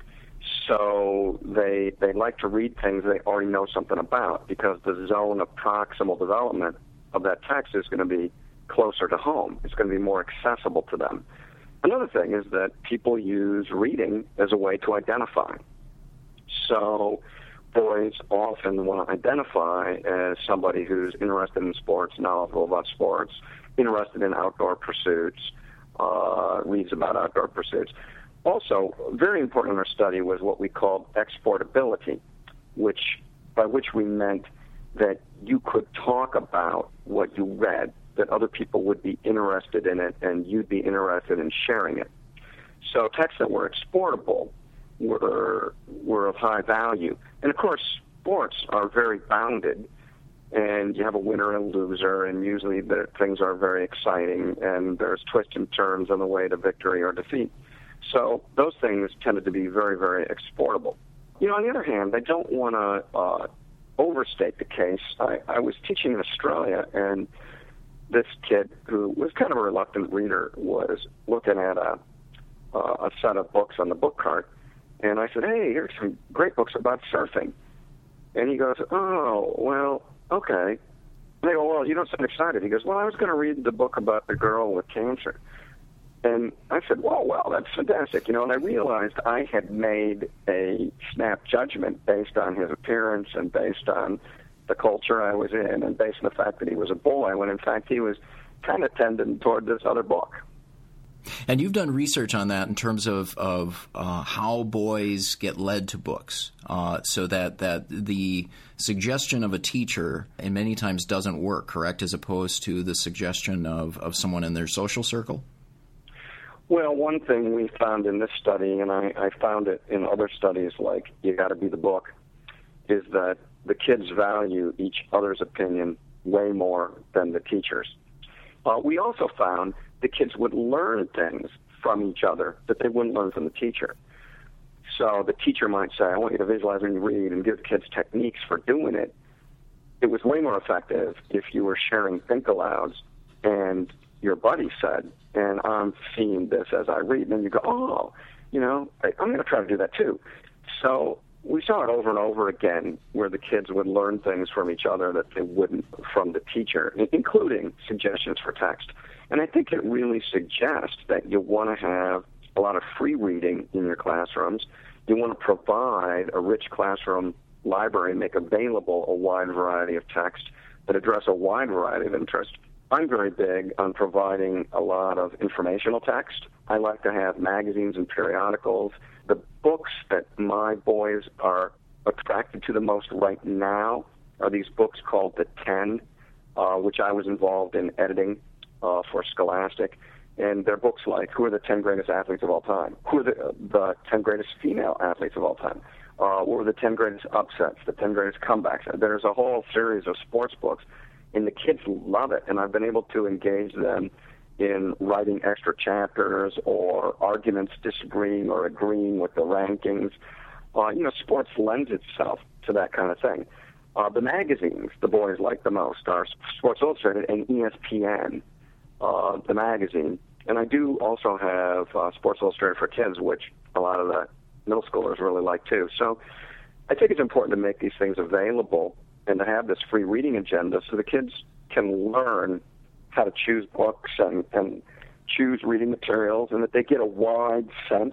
So they like to read things they already know something about, because the zone of proximal development of that text is going to be closer to home. It's going to be more accessible to them. Another thing is that people use reading as a way to identify. So boys often want to identify as somebody who's interested in sports, knowledgeable about sports, interested in outdoor pursuits, reads about outdoor pursuits. Also, very important in our study was what we called exportability, by which we meant that you could talk about what you read, that other people would be interested in it, and you'd be interested in sharing it. So texts that were exportable were of high value. And of course, sports are very bounded, and you have a winner and a loser, and usually things are very exciting, and there's twists and turns on the way to victory or defeat. So those things tended to be very, very exportable. On the other hand, I don't want to overstate the case. I was teaching in Australia, and this kid, who was kind of a reluctant reader, was looking at a set of books on the book cart. And I said, hey, here's some great books about surfing. And he goes, oh, well, okay. And I go, well, you don't sound excited. He goes, well, I was going to read the book about the girl with cancer. And I said, well, that's fantastic. And I realized I had made a snap judgment based on his appearance and based on the culture I was in and based on the fact that he was a boy, when in fact he was kind of tending toward this other book. And you've done research on that in terms of how boys get led to books, so that the suggestion of a teacher and many times doesn't work, correct, as opposed to the suggestion of someone in their social circle? Well, one thing we found in this study, and I found it in other studies like You Gotta Be the Book, is that the kids value each other's opinion way more than the teachers. we also found the kids would learn things from each other that they wouldn't learn from the teacher. So the teacher might say, I want you to visualize when you read, and give kids techniques for doing it. It was way more effective if you were sharing think alouds and your buddy said, and I'm seeing this as I read, and then you go, oh, I'm going to try to do that too. So we saw it over and over again where the kids would learn things from each other that they wouldn't from the teacher, including suggestions for text. And I think it really suggests that you want to have a lot of free reading in your classrooms. You want to provide a rich classroom library, make available a wide variety of texts that address a wide variety of interests. I'm very big on providing a lot of informational text. I like to have magazines and periodicals. The books that my boys are attracted to the most right now are these books called The 10, which I was involved in editing for Scholastic. And they're books like, who are the 10 greatest athletes of all time? Who are the 10 greatest female athletes of all time? What were the 10 greatest upsets, the 10 greatest comebacks? There's a whole series of sports books, and the kids love it. And I've been able to engage them in writing extra chapters or arguments disagreeing or agreeing with the rankings. Sports lends itself to that kind of thing. The magazines the boys like the most are Sports Illustrated and ESPN, the magazine. And I do also have Sports Illustrated for Kids, which a lot of the middle schoolers really like too. So I think it's important to make these things available and to have this free reading agenda so the kids can learn how to choose books and choose reading materials, and that they get a wide sense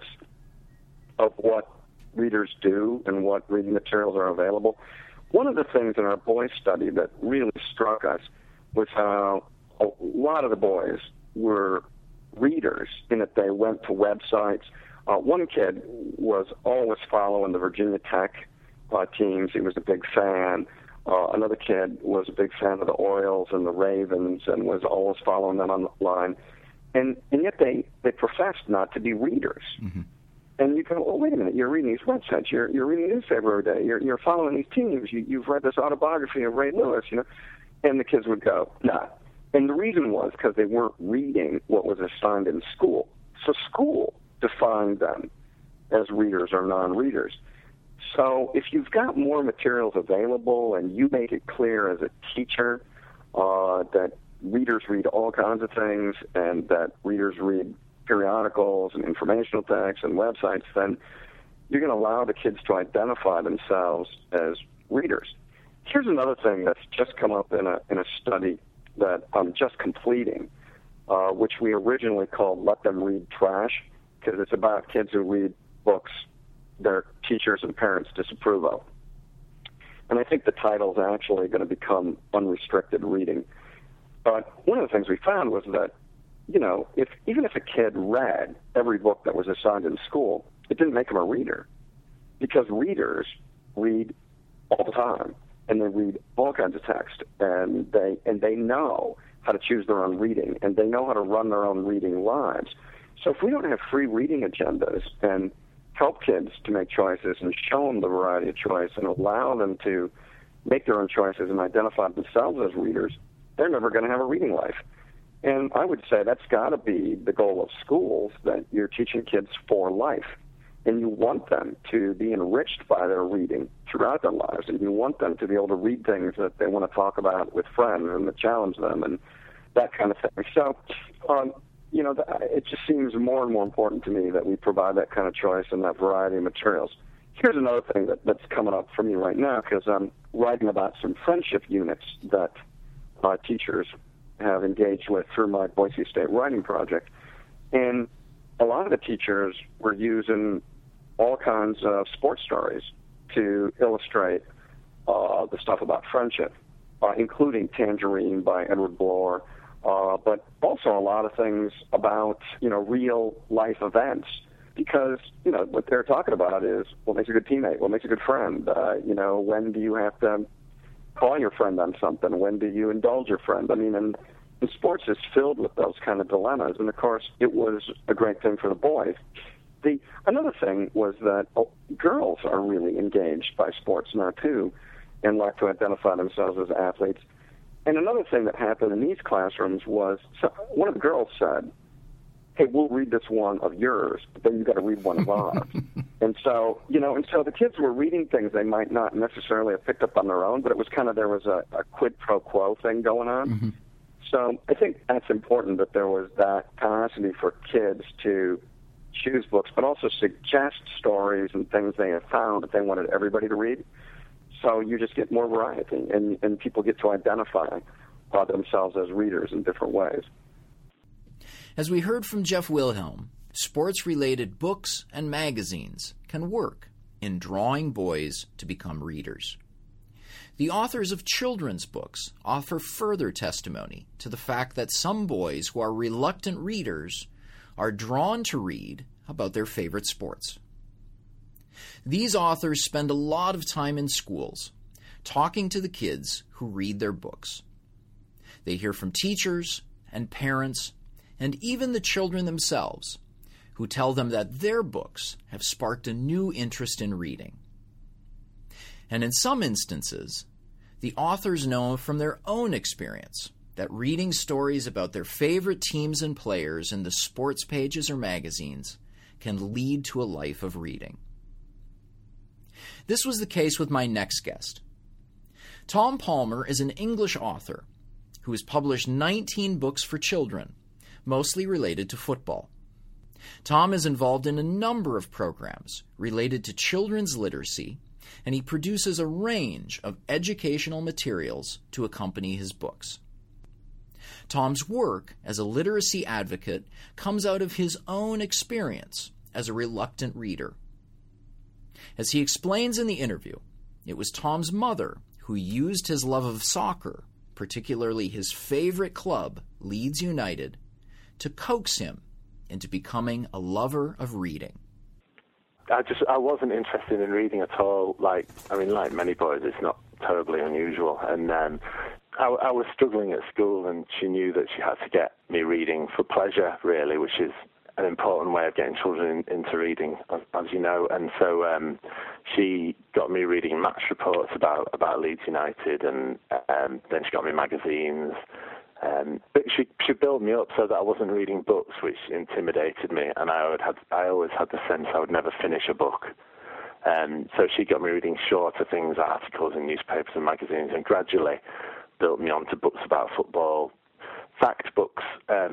of what readers do and what reading materials are available. One of the things in our boys' study that really struck us was how a lot of the boys were readers in that they went to websites. One kid was always following the Virginia Tech teams. He was a big fan. Another kid was a big fan of the Orioles and the Ravens and was always following them online. And yet they professed not to be readers. Mm-hmm. And you go, oh, wait a minute, you're reading these websites, you're reading a newspaper every day, you're following these teams, you've read this autobiography of Ray Lewis, And the kids would go, nah. And the reason was because they weren't reading what was assigned in school. So school defined them as readers or non-readers. So if you've got more materials available and you make it clear as a teacher that readers read all kinds of things and that readers read periodicals and informational texts and websites, then you're going to allow the kids to identify themselves as readers. Here's another thing that's just come up in a study that I'm just completing, which we originally called Let Them Read Trash, because it's about kids who read books their teachers and parents disapprove of. And I think the title is actually going to become Unrestricted Reading. But one of the things we found was that, even if a kid read every book that was assigned in school, it didn't make them a reader, because readers read all the time, and they read all kinds of text, and they know how to choose their own reading, and they know how to run their own reading lives. So if we don't have free reading agendas and help kids to make choices and show them the variety of choice and allow them to make their own choices and identify themselves as readers, they're never going to have a reading life. And I would say that's got to be the goal of schools, that you're teaching kids for life. And you want them to be enriched by their reading throughout their lives, and you want them to be able to read things that they want to talk about with friends and that challenge them and that kind of thing. So, it just seems more and more important to me that we provide that kind of choice and that variety of materials. Here's another thing that's coming up for me right now, because I'm writing about some friendship units that teachers have engaged with through my Boise State Writing Project. And a lot of the teachers were using all kinds of sports stories to illustrate the stuff about friendship, including Tangerine by Edward Bloor, but also a lot of things about, real life events, because, what they're talking about is what makes a good teammate, what makes a good friend, when do you have to call your friend on something, when do you indulge your friend? I mean, and sports is filled with those kind of dilemmas, and of course it was a great thing for the boys. Another thing was that girls are really engaged by sports now too, and like to identify themselves as athletes. And another thing that happened in these classrooms was one of the girls said, hey, we'll read this one of yours, but then you got to read one of ours. And so the kids were reading things they might not necessarily have picked up on their own, but it was kind of, there was a quid pro quo thing going on. Mm-hmm. So I think that's important, that there was that capacity for kids to choose books, but also suggest stories and things they have found that they wanted everybody to read. So you just get more variety, and people get to identify themselves as readers in different ways. As we heard from Jeff Wilhelm, sports-related books and magazines can work in drawing boys to become readers. The authors of children's books offer further testimony to the fact that some boys who are reluctant readers are drawn to read about their favorite sports. These authors spend a lot of time in schools talking to the kids who read their books. They hear from teachers and parents and even the children themselves, who tell them that their books have sparked a new interest in reading. And in some instances, the authors know from their own experience that reading stories about their favorite teams and players in the sports pages or magazines can lead to a life of reading. This was the case with my next guest. Tom Palmer is an English author who has published 19 books for children, mostly related to football. Tom is involved in a number of programs related to children's literacy, and he produces a range of educational materials to accompany his books. Tom's work as a literacy advocate comes out of his own experience as a reluctant reader. As he explains in the interview, it was Tom's mother who used his love of soccer, particularly his favorite club, Leeds United, to coax him into becoming a lover of reading. I wasn't interested in reading at all. Like many boys, it's not terribly unusual. And I was struggling at school, and she knew that she had to get me reading for pleasure, really, which is an important way of getting children into reading, as you know. And so she got me reading match reports about Leeds United, and then she got me magazines. But she built me up so that I wasn't reading books, which intimidated me, and I always had the sense I would never finish a book. So she got me reading shorter things, articles in newspapers and magazines, and gradually built me onto books about football, fact books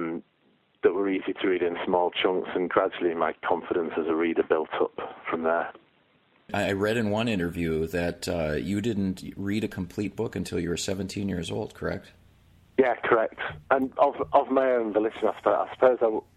that were easy to read in small chunks, and gradually my confidence as a reader built up from there. I read in one interview that you didn't read a complete book until you were 17 years old, correct? Yeah, correct. And of my own volition, I suppose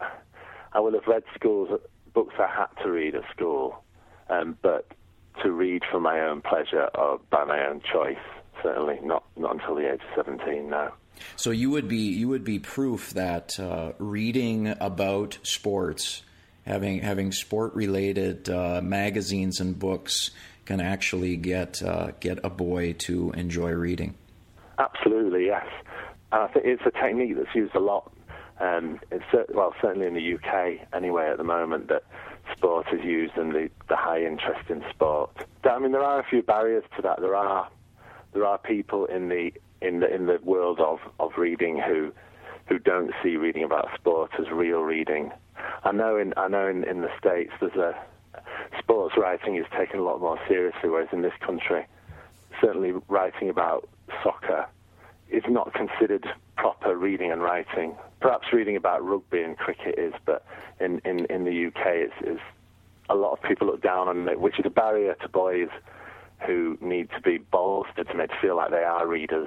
I would have read books I had to read at school, but to read for my own pleasure or by my own choice, certainly not until the age of 17 now. So you would be proof that reading about sports, having sport-related magazines and books, can actually get a boy to enjoy reading. Absolutely, yes. I think it's a technique that's used a lot. Certainly in the UK anyway at the moment, that sport is used, and the high interest in sport. I mean, there are a few barriers to that. There are people in the world of reading who don't see reading about sport as real reading. I know in the States sports writing is taken a lot more seriously, whereas in this country, certainly writing about soccer is not considered proper reading and writing. Perhaps reading about rugby and cricket is, but in the UK it's a lot of people look down on it, which is a barrier to boys who need to be bolstered to make them feel like they are readers.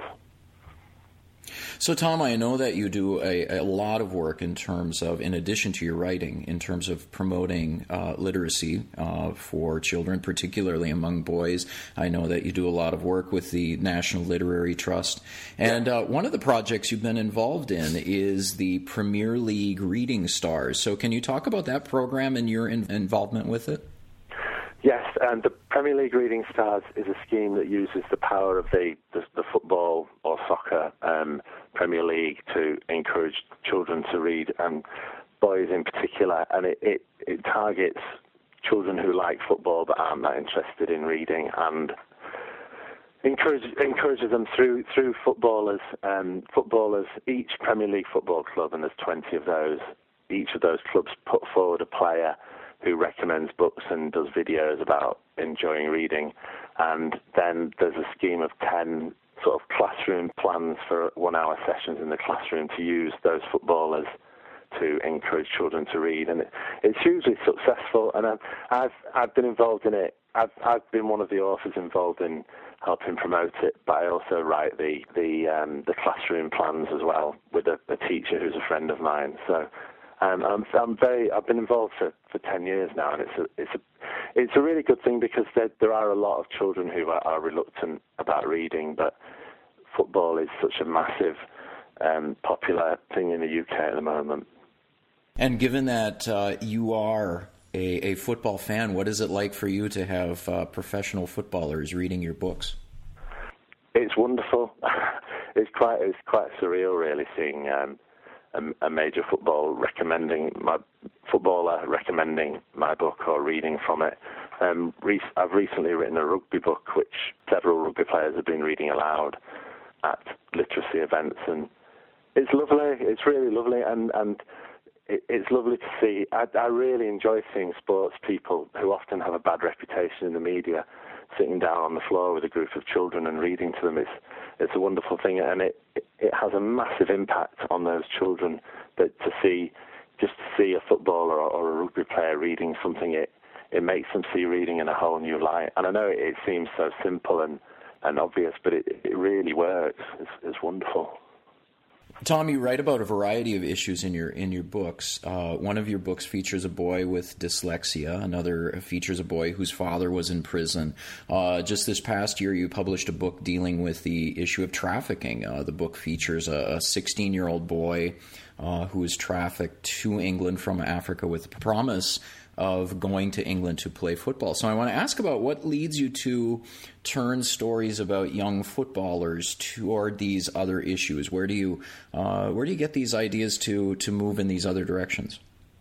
So, Tom, I know that you do a lot of work in terms of, in addition to your writing, in terms of promoting literacy for children, particularly among boys. I know that you do a lot of work with the National Literary Trust. And one of the projects you've been involved in is the Premier League Reading Stars. So can you talk about that program and your involvement with it? Yes, and the Premier League Reading Stars is a scheme that uses the power of the football or soccer Premier League to encourage children to read, and boys in particular. And it targets children who like football but aren't that interested in reading, and encourages them through footballers. Footballers, each Premier League football club, and there's 20 of those. Each of those clubs put forward a player who recommends books and does videos about enjoying reading, and then there's a scheme of 10 sort of classroom plans for 1-hour sessions in the classroom to use those footballers to encourage children to read, and it's hugely successful. And I've been involved in it. I've been one of the authors involved in helping promote it, but I also write the classroom plans as well with a teacher who's a friend of mine. So I've been involved for 10 years now, and it's a really good thing because there are a lot of children who are reluctant about reading, but football is such a massive popular thing in the UK at the moment. And given that you are a football fan, what is it like for you to have professional footballers reading your books? It's wonderful. It's quite surreal, really, seeing a major footballer recommending my book or reading from it. I've recently written a rugby book, which several rugby players have been reading aloud at literacy events, and it's lovely. It's really lovely, and it's lovely to see. I really enjoy seeing sports people who often have a bad reputation in the media sitting down on the floor with a group of children and reading to them. It's a wonderful thing, and it has a massive impact on those children. That to see a footballer or a rugby player reading something, it makes them see reading in a whole new light. And I know it seems so simple and obvious, but it really works. It's wonderful. Tom, you write about a variety of issues in your books. One of your books features a boy with dyslexia. Another features a boy whose father was in prison. Just this past year, you published a book dealing with the issue of trafficking. The book features a 16-year-old boy who was trafficked to England from Africa with the promise of going to England to play football. So I want to ask about what leads you to turn stories about young footballers toward these other issues. Where do you get these ideas to move in these other directions?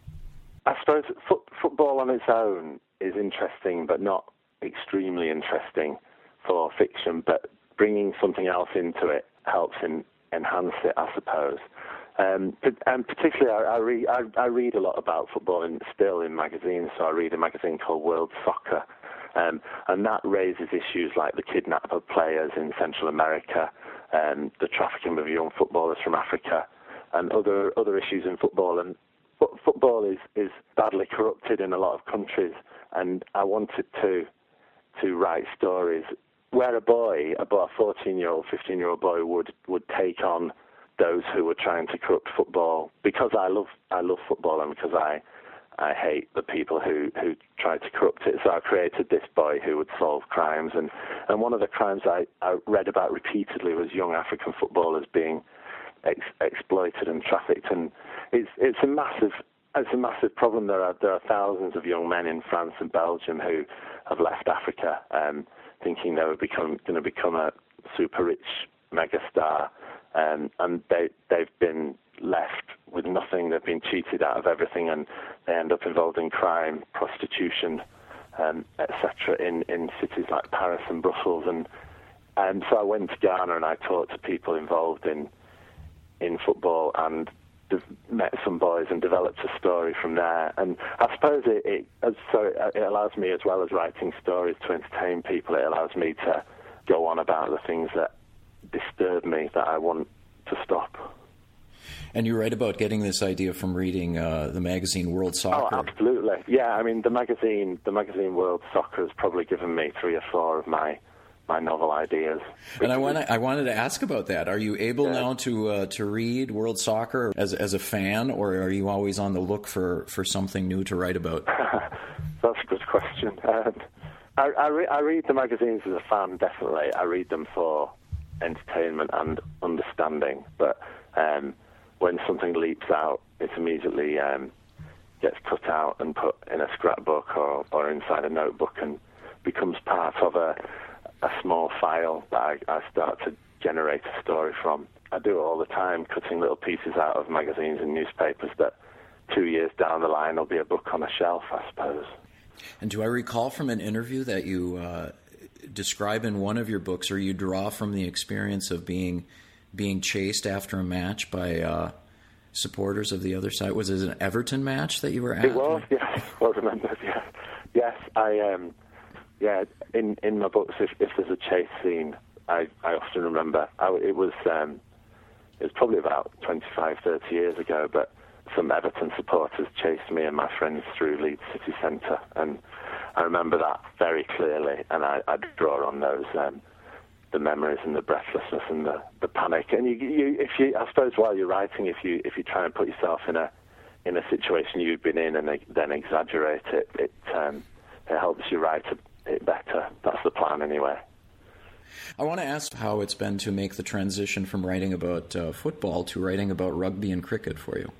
I suppose football on its own is interesting, but not extremely interesting for fiction. But bringing something else into it helps enhance it, I suppose. And particularly, I read a lot about football still in magazines. So I read a magazine called World Soccer, and that raises issues like the kidnap of players in Central America, the trafficking of young footballers from Africa, and other issues in football. And football is badly corrupted in a lot of countries, and I wanted to write stories where a 14-year-old, 15-year-old boy would take on those who were trying to corrupt football, because I love football and because I hate the people who tried to corrupt it. So I created this boy who would solve crimes, and one of the crimes I read about repeatedly was young African footballers being exploited and trafficked, and it's a massive problem. There are thousands of young men in France and Belgium who have left Africa thinking they were going to become a super rich megastar. And they've been left with nothing. They've been cheated out of everything, and they end up involved in crime, prostitution, etc. in cities like Paris and Brussels. And so I went to Ghana and I talked to people involved in football and met some boys and developed a story from there. And I suppose it allows me, as well as writing stories to entertain people, it allows me to go on about the things that disturb me, that I want to stop. And you write about getting this idea from reading the magazine World Soccer. Oh, absolutely. Yeah, I mean, the magazine World Soccer has probably given me 3 or 4 of my novel ideas. And I wanted to ask about that. Are you able now to read World Soccer as a fan, or are you always on the look for something new to write about? That's a good question. I read the magazines as a fan, definitely. I read them for entertainment and understanding, but when something leaps out, it immediately gets cut out and put in a scrapbook or inside a notebook and becomes part of a small file that I start to generate a story from. I do it all the time, cutting little pieces out of magazines and newspapers that 2 years down the line will be a book on a shelf, I suppose. And do I recall from an interview that describe in one of your books, or you draw from the experience of being chased after a match by supporters of the other side. Was it an Everton match that you were at? It was, yes. Well remembered, yeah. Yes, in my books, if there's a chase scene, I often remember. It was probably about 25, 30 years ago, but some Everton supporters chased me and my friends through Leeds city centre, and I remember that very clearly, and I draw on those the memories and the breathlessness and the panic. And I suppose while you're writing, if you try and put yourself in a situation you've been in and then exaggerate it, it helps you write it better. That's the plan anyway. I want to ask how it's been to make the transition from writing about football to writing about rugby and cricket for you.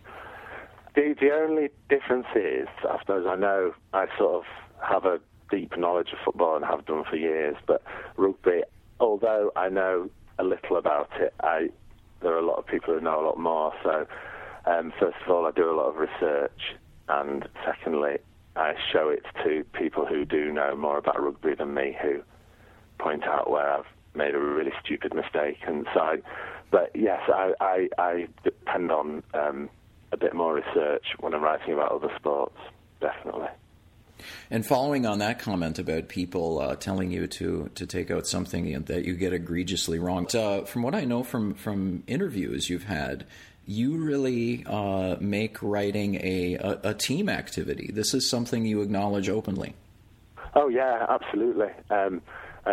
The only difference is, I suppose I know I sort of have a deep knowledge of football and have done for years, but rugby, although I know a little about it, there are a lot of people who know a lot more. So first of all, I do a lot of research, and secondly, I show it to people who do know more about rugby than me, who point out where I've made a really stupid mistake. And so, but yes, I depend on a bit more research when I'm writing about other sports, definitely. And following on that comment about people telling you to take out something that you get egregiously wrong, from what I know from interviews you've had, you really make writing a team activity. This is something you acknowledge openly. Oh yeah, absolutely. And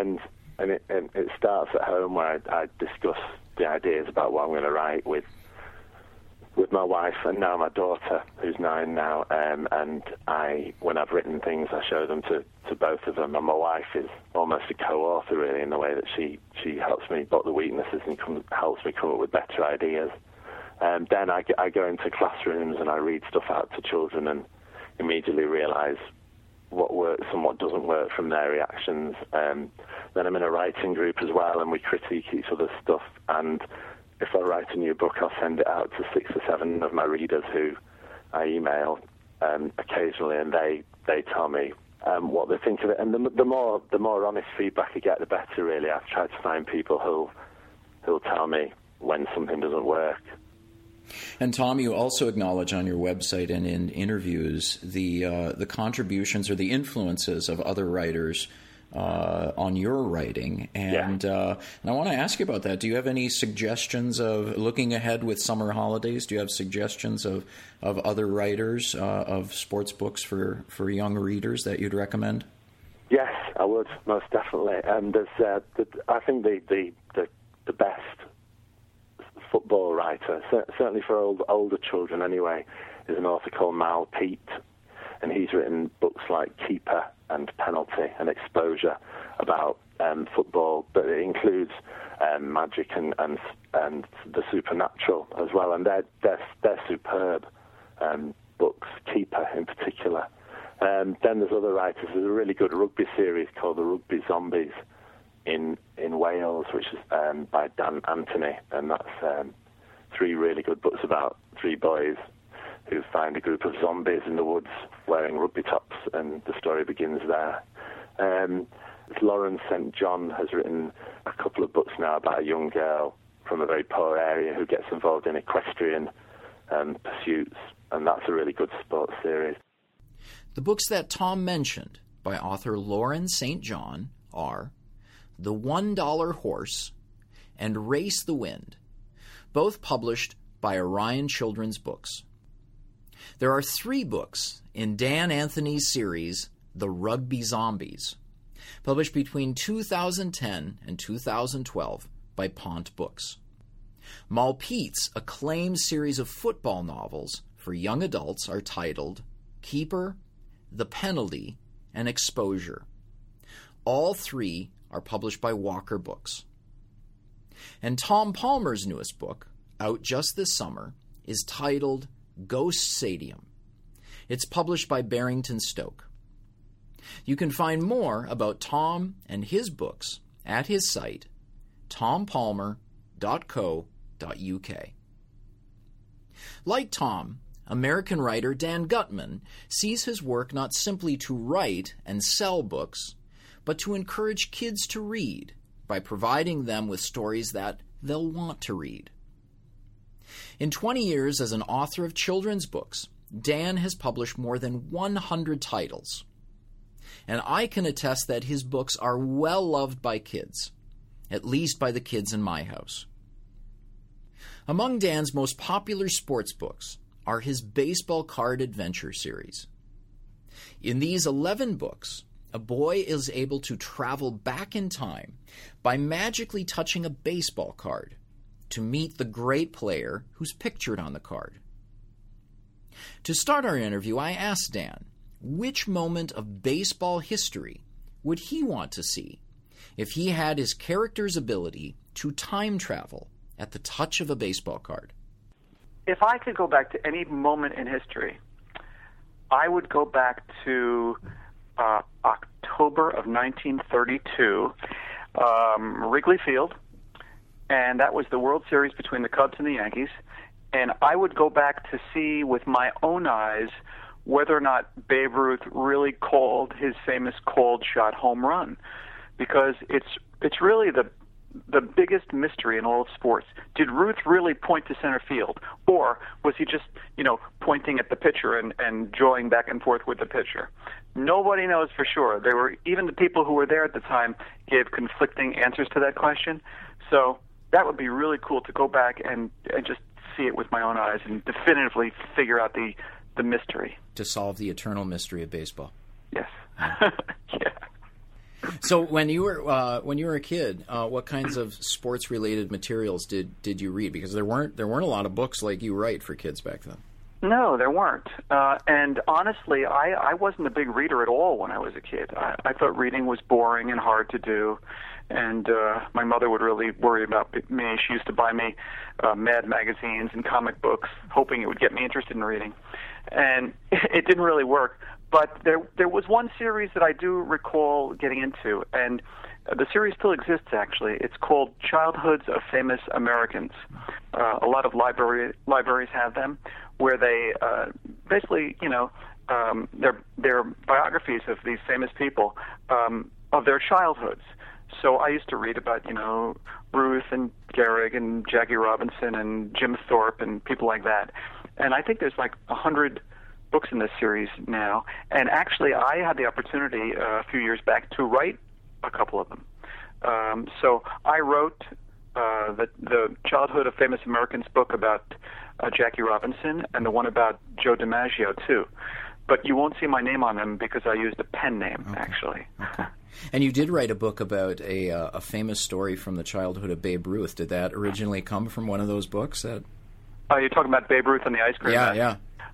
it starts at home, where I discuss the ideas about what I'm going to write with my wife and now my daughter, who's 9 now. And when I've written things, I show them to both of them. And my wife is almost a co-author, really, in the way that she helps me spot the weaknesses and helps me come up with better ideas. Then I go into classrooms and I read stuff out to children and immediately realise what works and what doesn't work from their reactions. Then I'm in a writing group as well, and we critique each other's stuff. And if I write a new book, I'll send it out to 6 or 7 of my readers who I email occasionally, and they tell me what they think of it. And the more honest feedback I get, the better, really. I've tried to find people who'll tell me when something doesn't work. And Tom, you also acknowledge on your website and in interviews the contributions or the influences of other writers on your writing. And I want to ask you about that. Do you have any suggestions of, looking ahead with summer holidays, do you have suggestions of other writers of sports books for young readers that you'd recommend? Yes, I would, most definitely. And there's, I think the best football writer, certainly for older children anyway, is an author called Mal Peet, and he's written books like Keeper and Penalty and Exposure about football, but it includes magic and the supernatural as well, and they're superb books, Keeper in particular. Then there's other writers. There's a really good rugby series called The Rugby Zombies in Wales, which is by Dan Anthony, and that's 3 really good books about 3 boys who find a group of zombies in the woods wearing rugby tops, and the story begins there. Lauren St. John has written a couple of books now about a young girl from a very poor area who gets involved in equestrian pursuits, and that's a really good sports series. The books that Tom mentioned by author Lauren St. John are The $1 Horse and Race the Wind, both published by Orion Children's Books. There are 3 books in Dan Anthony's series, The Rugby Zombies, published between 2010 and 2012 by Pont Books. Mal Peet's acclaimed series of football novels for young adults are titled Keeper, The Penalty, and Exposure. All 3 are published by Walker Books. And Tom Palmer's newest book, out just this summer, is titled Ghost Stadium. It's published by Barrington Stoke. You can find more about Tom and his books at his site, tompalmer.co.uk. Like Tom, American writer Dan Gutman sees his work not simply to write and sell books, but to encourage kids to read by providing them with stories that they'll want to read. In 20 years as an author of children's books, Dan has published more than 100 titles. And I can attest that his books are well loved by kids, at least by the kids in my house. Among Dan's most popular sports books are his baseball card adventure series. In these 11 books, a boy is able to travel back in time by magically touching a baseball card to meet the great player who's pictured on the card. To start our interview, I asked Dan which moment of baseball history would he want to see if he had his character's ability to time travel at the touch of a baseball card. If I could go back to any moment in history, I would go back to October of 1932, Wrigley Field, and that was the World Series between the Cubs and the Yankees. And I would go back to see with my own eyes whether or not Babe Ruth really called his famous cold shot home run, because it's really the biggest mystery in all of sports. Did Ruth really point to center field, or was he just, pointing at the pitcher and jawing back and forth with the pitcher? Nobody knows for sure. Even the people who were there at the time gave conflicting answers to that question. So that would be really cool to go back and just see it with my own eyes and definitively figure out the mystery. To solve the eternal mystery of baseball. Yes. Yeah. So when you were a kid, what kinds of sports-related materials did you read? Because there weren't a lot of books like you write for kids back then. No, there weren't. And honestly, I wasn't a big reader at all when I was a kid. I thought reading was boring and hard to do. And my mother would really worry about me. She used to buy me Mad magazines and comic books, hoping it would get me interested in reading. And it didn't really work. But there was one series that I do recall getting into, and the series still exists, actually. It's called Childhoods of Famous Americans. A lot of libraries have them, where they basically, they're biographies of these famous people, of their childhoods. So I used to read about, Ruth and Gehrig and Jackie Robinson and Jim Thorpe and people like that. And I think there's like 100 books in this series now. And actually, I had the opportunity a few years back to write a couple of them. So I wrote the Childhood of Famous Americans book about Jackie Robinson and the one about Joe DiMaggio, too. But you won't see my name on them because I used a pen name, actually. Okay. And you did write a book about a famous story from the childhood of Babe Ruth. Did that originally come from one of those books? You're talking about Babe Ruth and the ice cream man? Yeah.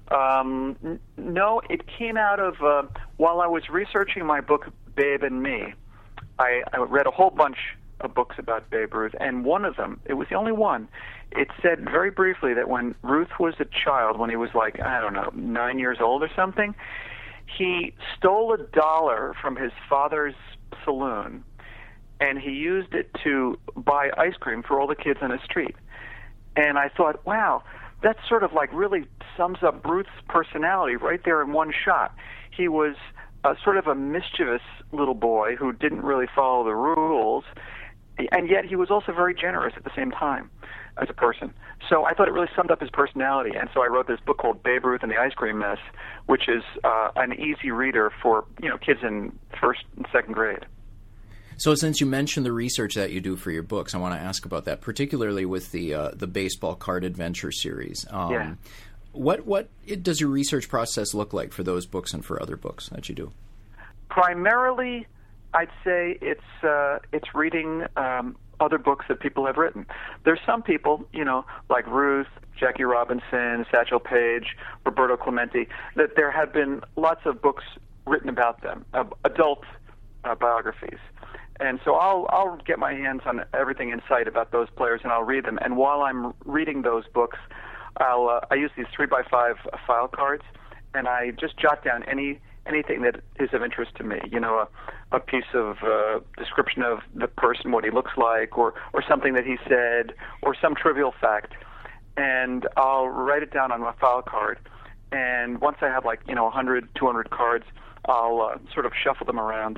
No, it came out of, while I was researching my book, Babe and Me, I read a whole bunch of books about Babe Ruth, and one of them, it was the only one, it said very briefly that when Ruth was a child, when he was 9 years old or something, he stole $1 from his father's saloon, and he used it to buy ice cream for all the kids on the street. And I thought, wow, that sort of really sums up Ruth's personality right there in one shot. He was sort of a mischievous little boy who didn't really follow the rules, and yet he was also very generous at the same time as a person. So I thought it really summed up his personality, and so I wrote this book called Babe Ruth and the Ice Cream Mess, which is an easy reader for kids in first and second grade. So since you mentioned the research that you do for your books, I want to ask about that, particularly with the baseball card adventure series. Yeah. What does your research process look like for those books and for other books that you do? Primarily, I'd say it's reading other books that people have written. There's some people, like Ruth, Jackie Robinson, Satchel Paige, Roberto Clemente, that there have been lots of books written about them, adult biographies. And so I'll get my hands on everything in sight about those players, and I'll read them. And while I'm reading those books, I use these 3x5 file cards, and I just jot down anything that is of interest to me. A piece of description of the person, what he looks like, or something that he said, or some trivial fact. And I'll write it down on my file card. And once I have 100, 200 cards, I'll sort of shuffle them around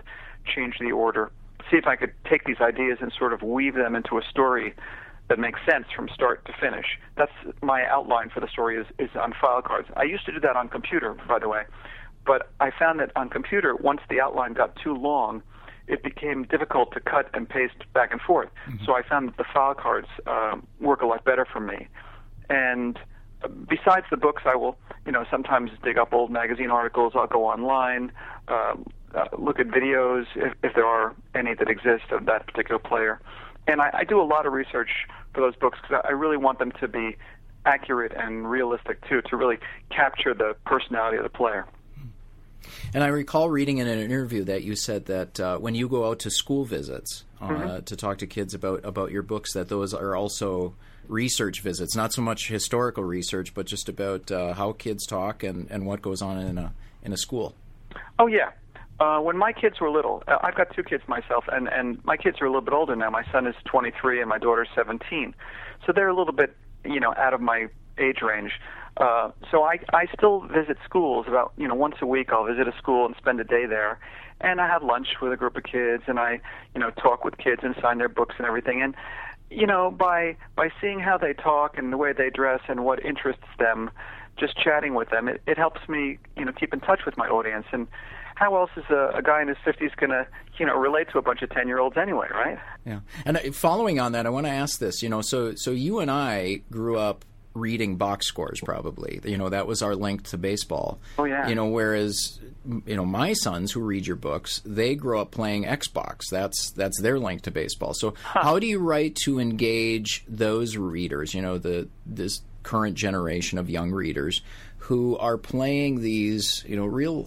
change the order, see if I could take these ideas and sort of weave them into a story that makes sense from start to finish. That's my outline for the story is on file cards. I used to do that on computer, by the way, but I found that on computer, once the outline got too long, it became difficult to cut and paste back and forth. Mm-hmm. So I found that the file cards work a lot better for me. And besides the books, I will, sometimes dig up old magazine articles. I'll go online, look at videos if there are any that exist of that particular player. And I do a lot of research for those books because I really want them to be accurate and realistic, too, to really capture the personality of the player. And I recall reading in an interview that you said that when you go out to school visits to talk to kids about your books, that those are also research visits, not so much historical research, but just about how kids talk and what goes on in a school. Oh, yeah. When my kids were little, I've got 2 kids myself, and my kids are a little bit older now. My son is 23 and my daughter's 17. So they're a little bit, out of my age range. So I still visit schools about, once a week. I'll visit a school and spend a day there. And I have lunch with a group of kids, and I, talk with kids and sign their books and everything. And, by seeing how they talk and the way they dress and what interests them, just chatting with them, it helps me, keep in touch with my audience. And how else is a guy in his 50s going to, relate to a bunch of 10-year-olds anyway, right? Yeah. And following on that, I want to ask this, so you and I grew up reading box scores probably. That was our link to baseball. Oh, yeah. Whereas, my sons who read your books, they grow up playing Xbox. That's their link to baseball. So how do you write to engage those readers, this current generation of young readers who are playing these, real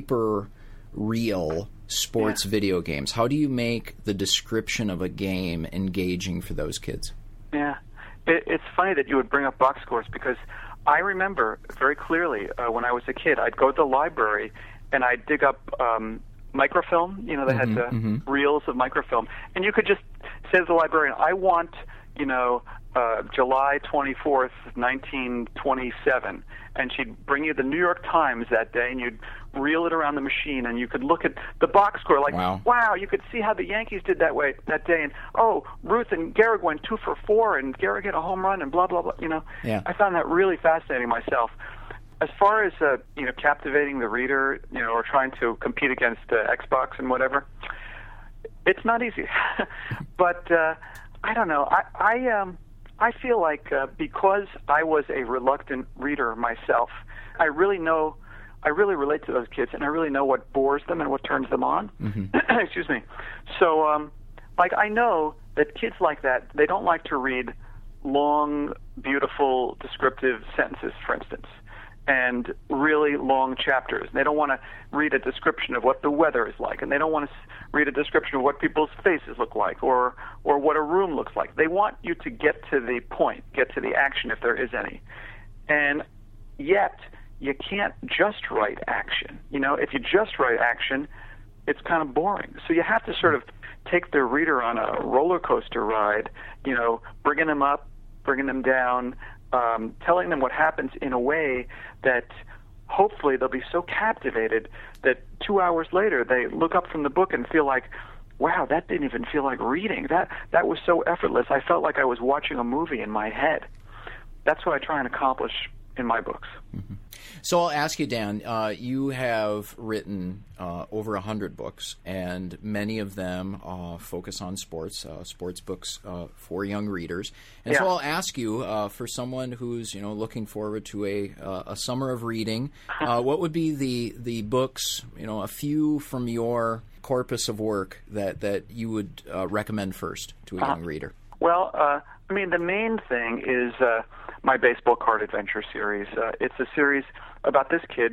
hyper-real sports video games? How do you make the description of a game engaging for those kids? Yeah. It's funny that you would bring up box scores because I remember very clearly when I was a kid, I'd go to the library and I'd dig up microfilm. They had the reels of microfilm. And you could just say to the librarian, I want, July 24th, 1927. And she'd bring you the New York Times that day, and you'd reel it around the machine, and you could look at the box score like, wow, you could see how the Yankees did that day, and Ruth and Gehrig went 2 for 4, and Gehrig hit a home run, and blah, blah, blah, Yeah. I found that really fascinating myself. As far as, captivating the reader, or trying to compete against Xbox and whatever, it's not easy. But I don't know. I feel like because I was a reluctant reader myself, I really relate to those kids, and I really know what bores them and what turns them on. Mm-hmm. Excuse me. So, I know that kids like that, they don't like to read long, beautiful, descriptive sentences, for instance, and really long chapters. They don't want to read a description of what the weather is like, and they don't want to read a description of what people's faces look like or what a room looks like. They want you to get to the point, get to the action if there is any. And yet, you can't just write action. If you just write action, it's kind of boring. So you have to sort of take the reader on a roller coaster ride, bringing them up, bringing them down, telling them what happens in a way that hopefully they'll be so captivated that 2 hours later they look up from the book and feel like, wow, that didn't even feel like reading. That was so effortless. I felt like I was watching a movie in my head. That's what I try and accomplish in my books. Mm-hmm. So I'll ask you, Dan, you have written over 100 books, and many of them focus on sports books for young readers. And so I'll ask you, for someone who's looking forward to a summer of reading, what would be the books, a few from your corpus of work that you would recommend first to a young reader? Well, the main thing is my baseball card adventure series. It's a series about this kid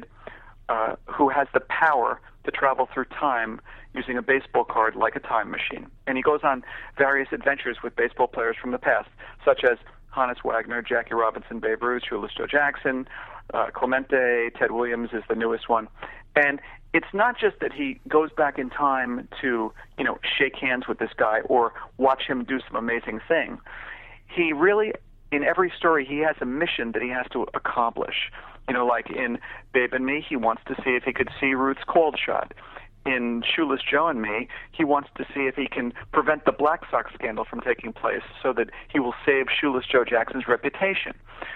who has the power to travel through time using a baseball card like a time machine. And he goes on various adventures with baseball players from the past, such as Honus Wagner, Jackie Robinson, Babe Ruth, Shoeless Joe Jackson, Clemente, Ted Williams is the newest one. And it's not just that he goes back in time to, shake hands with this guy or watch him do some amazing thing. He really, in every story, he has a mission that he has to accomplish. Like in Babe and Me, he wants to see if he could see Ruth's cold shot. in Shoeless Joe and Me, he wants to see if he can prevent the Black Sox scandal from taking place so that he will save Shoeless Joe Jackson's reputation.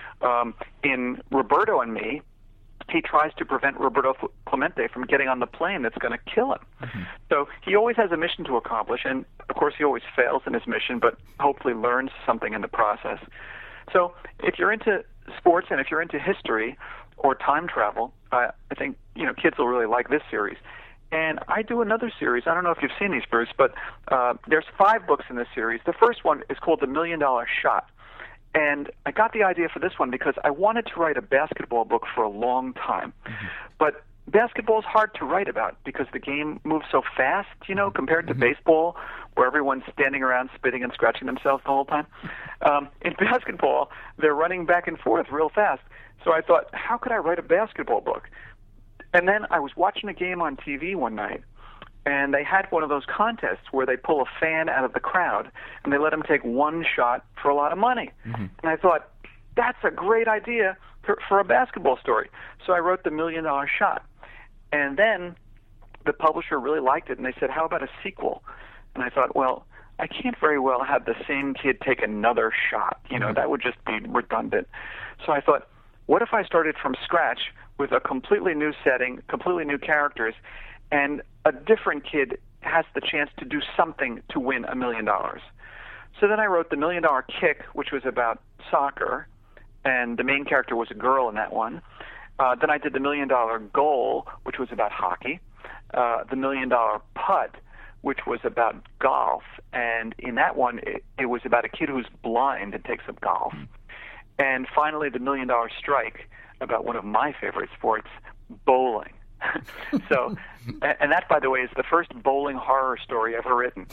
In Roberto and Me, he tries to prevent Roberto Clemente from getting on the plane that's going to kill him. Mm-hmm. So he always has a mission to accomplish, and of course he always fails in his mission, but hopefully learns something in the process. So if you're into sports and if you're into history or time travel, I think kids will really like this series. And I do another series. I don't know if you've seen these, Bruce, but there's 5 books in this series. The first one is called The $1 Million Shot. And I got the idea for this one because I wanted to write a basketball book for a long time. Mm-hmm. But basketball is hard to write about because the game moves so fast, compared to baseball, where everyone's standing around spitting and scratching themselves the whole time. In basketball, they're running back and forth real fast. So I thought, how could I write a basketball book? And then I was watching a game on TV one night, and they had one of those contests where they pull a fan out of the crowd, and they let him take one shot for a lot of money. Mm-hmm. And I thought, that's a great idea for a basketball story. So I wrote The $1 Million Shot. And then the publisher really liked it, and they said, how about a sequel? And I thought, well, I can't very well have the same kid take another shot. That would just be redundant. So I thought, what if I started from scratch with a completely new setting, completely new characters, and a different kid has the chance to do something to win $1 million. So then I wrote The $1 Million Kick, which was about soccer, and the main character was a girl in that one. Then I did The $1 Million Goal, which was about hockey. The $1 Million Putt, which was about golf. And in that one, it was about a kid who's blind and takes up golf. And finally, The $1 Million Strike, about one of my favorite sports, bowling. So, and that, by the way, is the first bowling horror story ever written.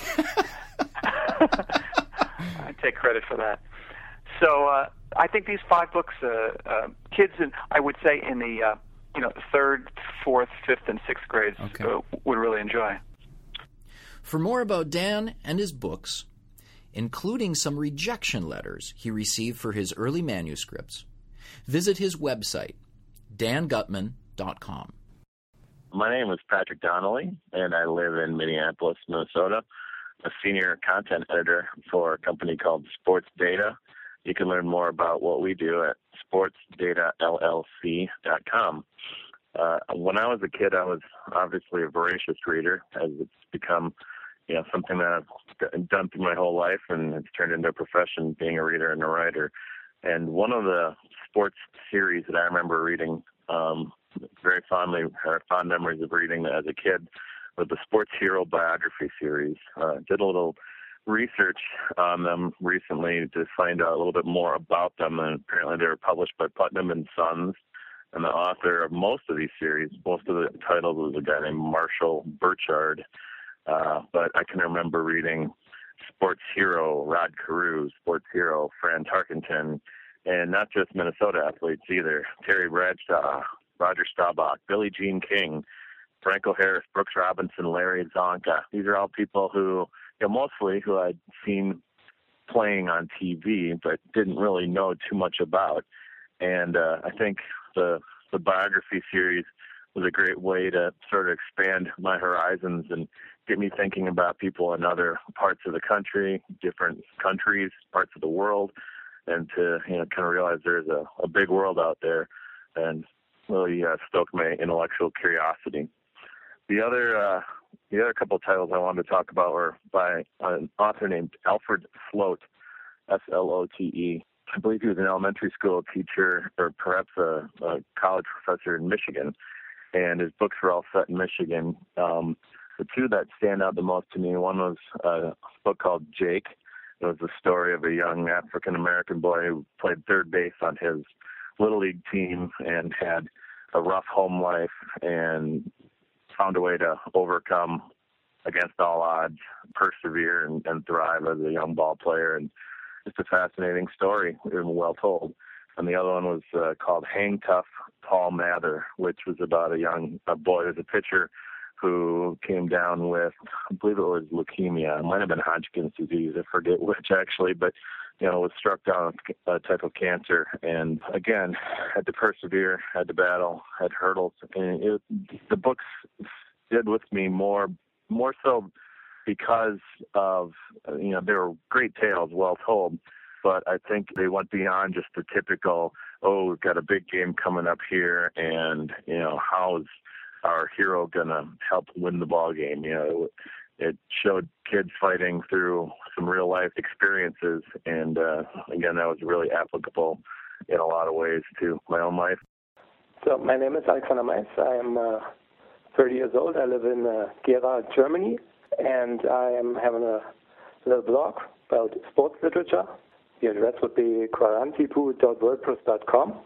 I take credit for that. So I think these 5 books, kids, I would say in the 3rd, 4th, 5th, and 6th grades would really enjoy. For more about Dan and his books, including some rejection letters he received for his early manuscripts, visit his website, dangutman.com. My name is Patrick Donnelly, and I live in Minneapolis, Minnesota. I'm a senior content editor for a company called Sports Data. You can learn more about what we do at sportsdatallc.com. When I was a kid, I was obviously a voracious reader, as it's become something that I've done through my whole life, and it's turned into a profession, being a reader and a writer. And one of the sports series that I remember reading very fondly, or fond memories of reading as a kid, was the Sports Hero biography series. Did a little research on them recently to find out a little bit more about them, and apparently they were published by Putnam and Sons. And the author of most of these series, most of the titles, was a guy named Marshall Burchard. But I can remember reading Sports Hero Rod Carew, Sports Hero Fran Tarkenton, and not just Minnesota athletes either. Terry Bradshaw, Roger Staubach, Billie Jean King, Franco Harris, Brooks Robinson, Larry Zonka. These are all people who, mostly who I'd seen playing on TV, but didn't really know too much about. And I think the biography series was a great way to sort of expand my horizons and get me thinking about people in other parts of the country, different countries, parts of the world, and to kind of realize there's a big world out there, and really stoked my intellectual curiosity. The other couple of titles I wanted to talk about were by an author named Alfred Slote, S-L-O-T-E. I believe he was an elementary school teacher, or perhaps a college professor in Michigan, and his books were all set in Michigan. The two that stand out the most to me, one was a book called Jake. It was the story of a young African-American boy who played third base on his Little League team and had a rough home life and found a way to overcome against all odds, persevere, and thrive as a young ball player. And just a fascinating story, and well told. And the other one was called Hang Tough, Paul Mather, which was about a boy who's a pitcher who came down with, I believe it was leukemia. It might have been Hodgkin's disease. I forget which, actually, but, was struck down with a type of cancer. And, again, had to persevere, had to battle, had hurdles. And the book's did with me more so because of, they were great tales, well told, but I think they went beyond just the typical, we've got a big game coming up here, and, how's our hero going to help win the ball game? It showed kids fighting through some real life experiences, and again, that was really applicable in a lot of ways to my own life. So my name is Alexander Meis. I am 30 years old. I live in Gera, Germany, and I am having a little blog about sports literature. The address would be quarantipu.wordpress.com.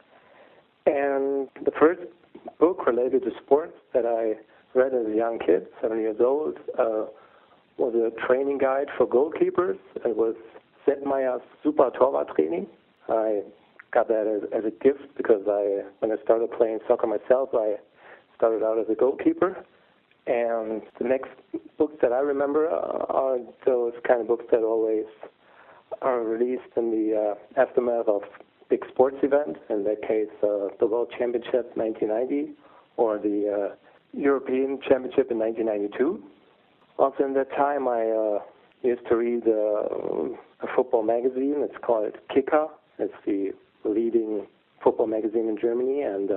And the first book related to sports that I read as a young kid, 7 years old, was a training guide for goalkeepers. It was Sepp Mayer's Super Torwarttraining. I got that as a gift because when I started playing soccer myself, I started out as a goalkeeper. And the next books that I remember are those kind of books that always are released in the aftermath of big sports events. In that case, the World Championship 1990 or the European Championship in 1992. Also in that time, I used to read a football magazine. It's called Kicker. It's the leading football magazine in Germany. And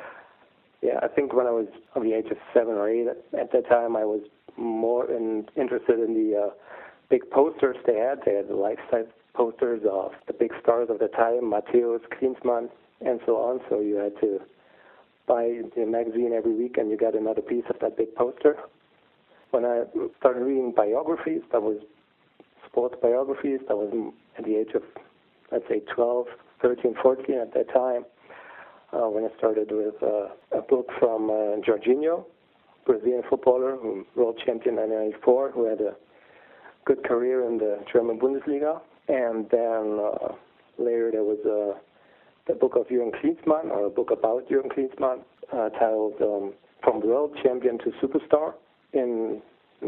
I think when I was of the age of 7 or 8 at that time, I was more interested in the big posters they had. They had the life-size posters of the big stars of the time, Matthäus, Klinsmann, and so on. So you had to buy the magazine every week, and you got another piece of that big poster. When I started reading biographies, that was sports biographies, that was at the age of, let's say, 12, 13, 14 at that time, when I started with a book from Jorginho, Brazilian footballer, world champion in 1994, who had a good career in the German Bundesliga. And then later there was the book of Jürgen Klinsmann, or a book about Jürgen Klinsmann, titled From World Champion to Superstar, in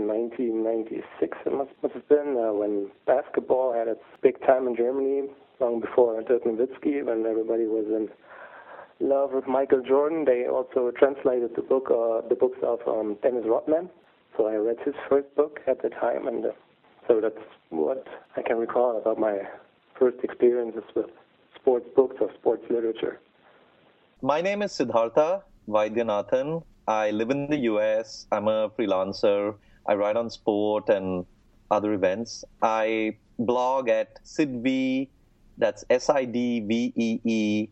1996, it must have been, when basketball had its big time in Germany, long before Dirk Nowitzki, when everybody was in love with Michael Jordan. They also translated the books of Dennis Rodman. So I read his first book at the time, and so that's what I can recall about my first experiences with sports books or sports literature. My name is Siddhartha Vaidyanathan. I live in the U.S. I'm a freelancer. I write on sport and other events. I blog at Sidvee, that's SIDVEE,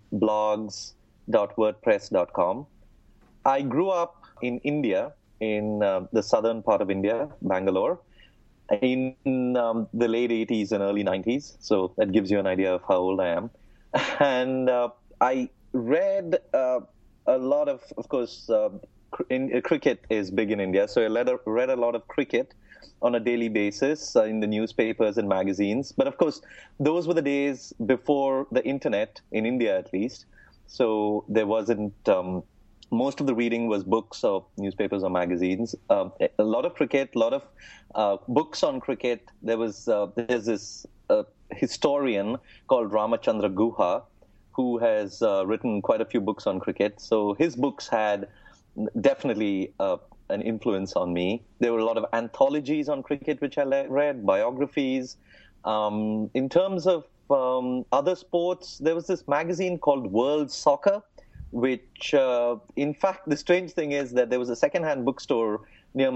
blogs.wordpress.com. I grew up in India, in the southern part of India, Bangalore, in the late 80s and early 90s. So that gives you an idea of how old I am. And I read a lot of course, cricket is big in India. So I read a lot of cricket on a daily basis in the newspapers and magazines. But of course, those were the days before the internet, in India at least. So there wasn't, most of the reading was books or newspapers or magazines. A lot of cricket, a lot of books on cricket. There's this historian called Ramachandra Guha, who has written quite a few books on cricket. So his books had definitely an influence on me. There were a lot of anthologies on cricket which I read, biographies. In terms of other sports, there was this magazine called World Soccer, which, in fact, the strange thing is that there was a secondhand bookstore near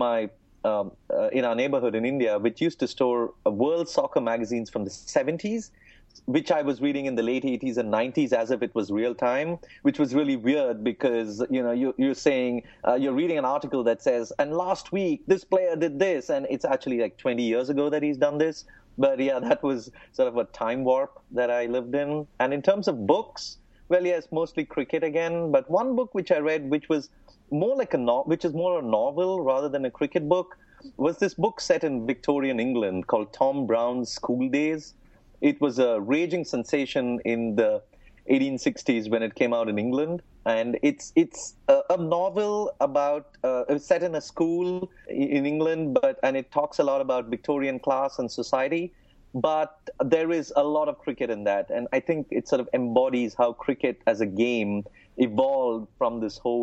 in our neighborhood in India, which used to store World Soccer magazines from the 70s, which I was reading in the late 80s and 90s as if it was real time, which was really weird because, you're saying, you're reading an article that says, and last week this player did this, and it's actually like 20 years ago that he's done this. But yeah, that was sort of a time warp that I lived in. And in terms of books, well, yes, mostly cricket again. But one book which I read, which was more like which is more a novel rather than a cricket book, was this book set in Victorian England called Tom Brown's School Days. It was a raging sensation in the 1860s when it came out in England. And it's a novel about set in a school in England, and it talks a lot about Victorian class and society. But there is a lot of cricket in that, and I think it sort of embodies how cricket as a game evolved from this whole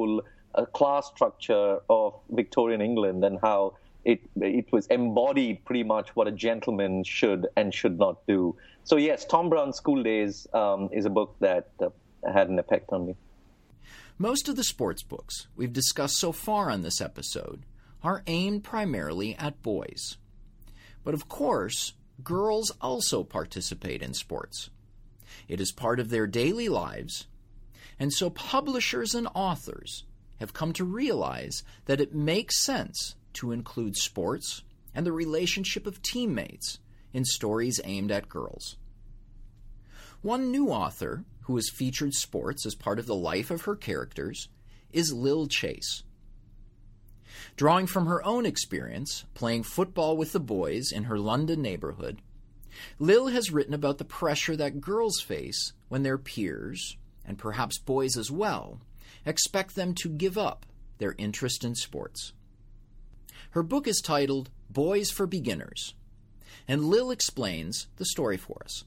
a class structure of Victorian England and how it was embodied pretty much what a gentleman should and should not do. So yes, Tom Brown's School Days is a book that had an effect on me. Most of the sports books we've discussed so far on this episode are aimed primarily at boys. But of course, girls also participate in sports. It is part of their daily lives, and so publishers and authors have come to realize that it makes sense to include sports and the relationship of teammates in stories aimed at girls. One new author who has featured sports as part of the life of her characters is Lil Chase. Drawing from her own experience playing football with the boys in her London neighborhood, Lil has written about the pressure that girls face when their peers, and perhaps boys as well, expect them to give up their interest in sports. Her book is titled Boys for Beginners, and Lil explains the story for us.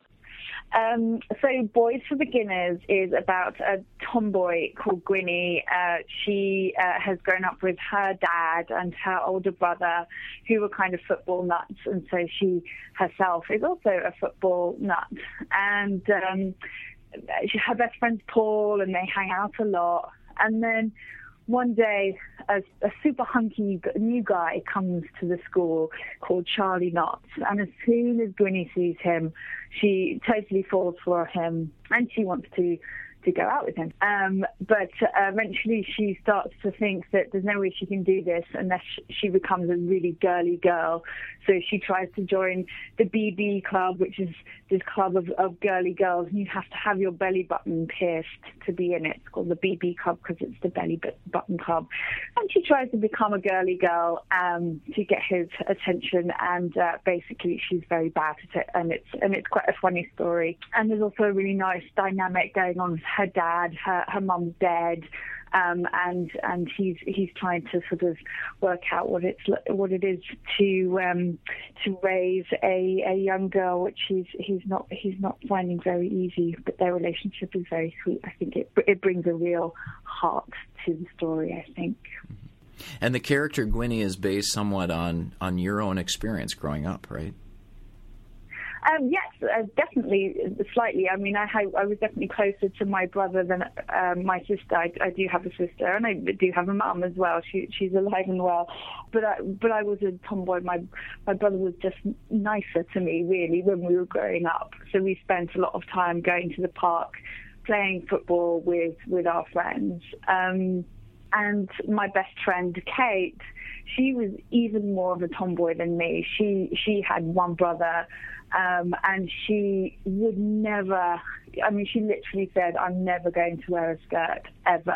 So Boys for Beginners is about a tomboy called Gwynnie. She has grown up with her dad and her older brother, who were kind of football nuts, and so she herself is also a football nut. And her best friend's Paul, and they hang out a lot. And then one day, a super hunky new guy comes to the school called Charlie Knotts, and as soon as Gwynnie sees him, she totally falls for him, and she wants to go out with him. But eventually she starts to think that there's no way she can do this unless she becomes a really girly girl. So she tries to join the BB Club, which is this club of girly girls, and you have to have your belly button pierced to be in it. It's called the BB Club because it's the belly button club. And she tries to become a girly girl to get his attention, and basically she's very bad at it, and it's quite a funny story. And there's also a really nice dynamic going on with her dad. Her mum's dead, and he's trying to sort of work out what it is to raise a young girl, which he's not finding very easy. But their relationship is very sweet. I think it brings a real heart to the story, I think. And the character Gwynnie is based somewhat on your own experience growing up, right? Yes, definitely, slightly. I mean, I was definitely closer to my brother than my sister. I do have a sister, and I do have a mum as well. She's alive and well. But I was a tomboy. My brother was just nicer to me, really, when we were growing up. So we spent a lot of time going to the park, playing football with our friends. And my best friend, Kate, she was even more of a tomboy than me. She had one brother, and she would never, I mean, she literally said, I'm never going to wear a skirt, ever.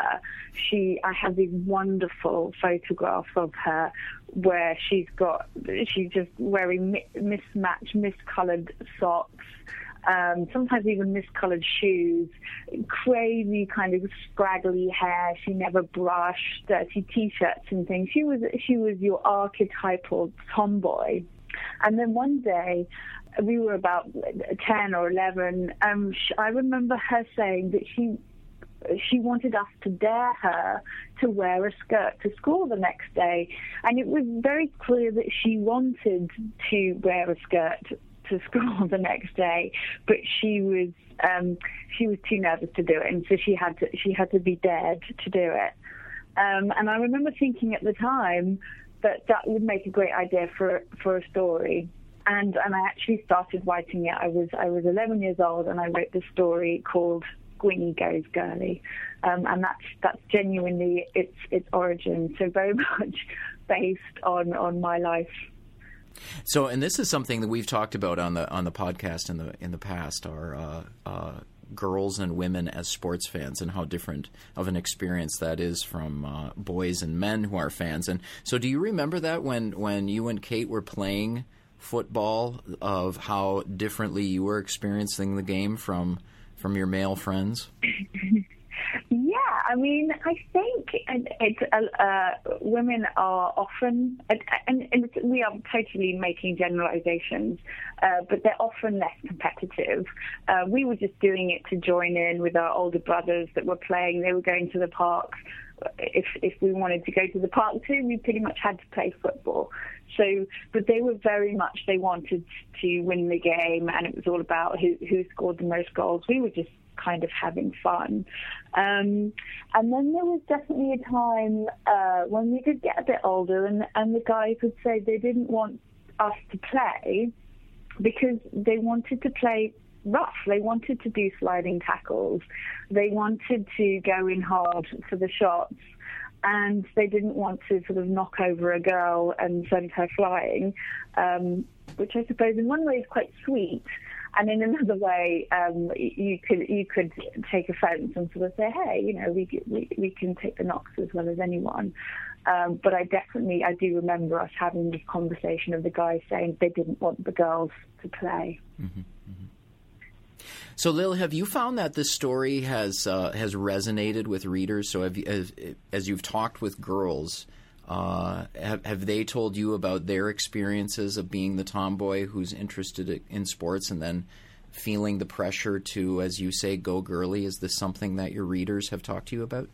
I have these wonderful photographs of her where she's just wearing mismatched, miscoloured socks, sometimes even miscoloured shoes, crazy kind of scraggly hair. She never brushed, dirty T-shirts and things. She was your archetypal tomboy. And then one day, we were about 10 or 11. I remember her saying that she wanted us to dare her to wear a skirt to school the next day, and it was very clear that she wanted to wear a skirt to school the next day, but she was too nervous to do it, and so she had to be dared to do it. And I remember thinking at the time that would make a great idea for a story. And I actually started writing it. I was 11 years old, and I wrote this story called Gwynnie Goes Girly, and that's genuinely its origin. So very much based on my life. So, and this is something that we've talked about on the podcast in the past. Are girls and women as sports fans, and how different of an experience that is from boys and men who are fans. And so, do you remember that when you and Kate were playing football, of how differently you were experiencing the game from your male friends? Yeah, I mean, I think women are often, and we are totally making generalizations, but they're often less competitive. We were just doing it to join in with our older brothers that were playing. They were going to the parks. If we wanted to go to the park too, we pretty much had to play football. So, but they were very much, they wanted to win the game, and it was all about who scored the most goals. We were just kind of having fun. And then there was definitely a time when we did get a bit older, and the guys would say they didn't want us to play because they wanted to play rough. They wanted to do sliding tackles. They wanted to go in hard for the shots, and they didn't want to sort of knock over a girl and send her flying, which I suppose in one way is quite sweet, and in another way you could take offence and sort of say, hey, you know, we can take the knocks as well as anyone. But I do remember us having this conversation of the guys saying they didn't want the girls to play. Mm-hmm. Mm-hmm. So, Lil, have you found that this story has resonated with readers? So, as you've talked with girls, have they told you about their experiences of being the tomboy who's interested in sports and then feeling the pressure to, as you say, go girly? Is this something that your readers have talked to you about?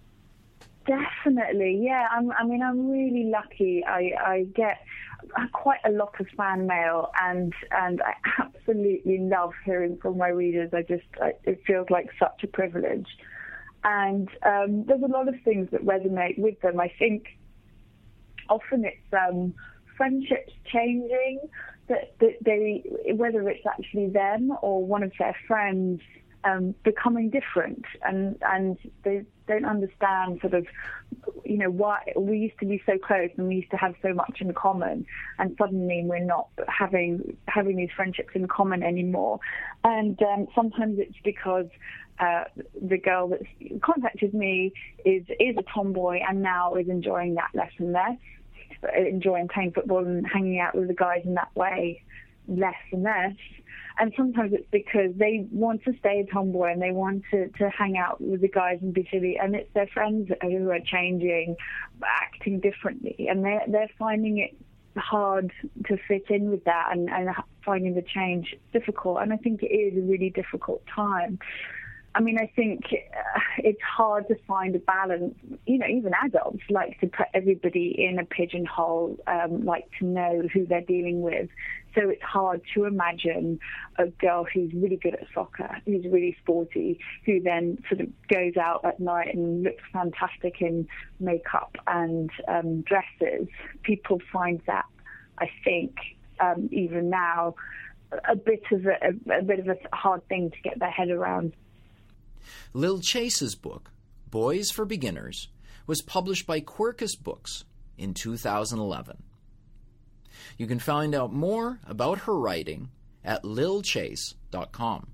Definitely, yeah. I'm really lucky. I get quite a lot of fan mail, and I absolutely love hearing from my readers. It feels like such a privilege, and there's a lot of things that resonate with them. I think often it's friendships changing, that they, whether it's actually them or one of their friends becoming different, and they don't understand sort of, you know, why we used to be so close and we used to have so much in common, and suddenly we're not having these friendships in common anymore. And sometimes it's because the girl that's contacted me is a tomboy and now is enjoying that less and less, enjoying playing football and hanging out with the guys in that way less and less. And sometimes it's because they want to stay a tomboy and they want to hang out with the guys and be silly, and it's their friends who are changing, acting differently, and they're finding it hard to fit in with that, and finding the change difficult. And I think it is a really difficult time. I mean, I think it's hard to find a balance. You know, even adults like to put everybody in a pigeonhole, like to know who they're dealing with. So it's hard to imagine a girl who's really good at soccer, who's really sporty, who then sort of goes out at night and looks fantastic in makeup and dresses. People find that, I think, even now, a bit of a hard thing to get their head around. Lil Chase's book, Boys for Beginners, was published by Quercus Books in 2011. You can find out more about her writing at lilchase.com.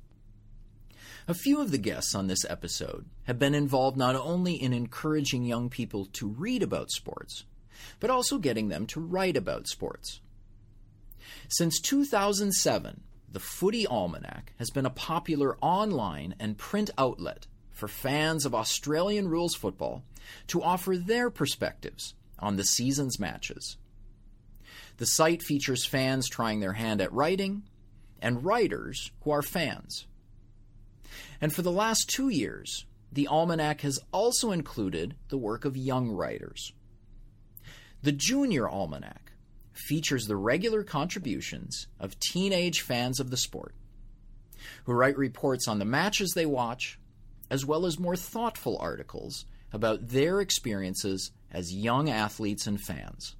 A few of the guests on this episode have been involved not only in encouraging young people to read about sports, but also getting them to write about sports. Since 2007, the Footy Almanac has been a popular online and print outlet for fans of Australian rules football to offer their perspectives on the season's matches. The site features fans trying their hand at writing and writers who are fans. And for the last 2 years, the Almanac has also included the work of young writers. The Junior Almanac features the regular contributions of teenage fans of the sport, who write reports on the matches they watch, as well as more thoughtful articles about their experiences as young athletes and fans.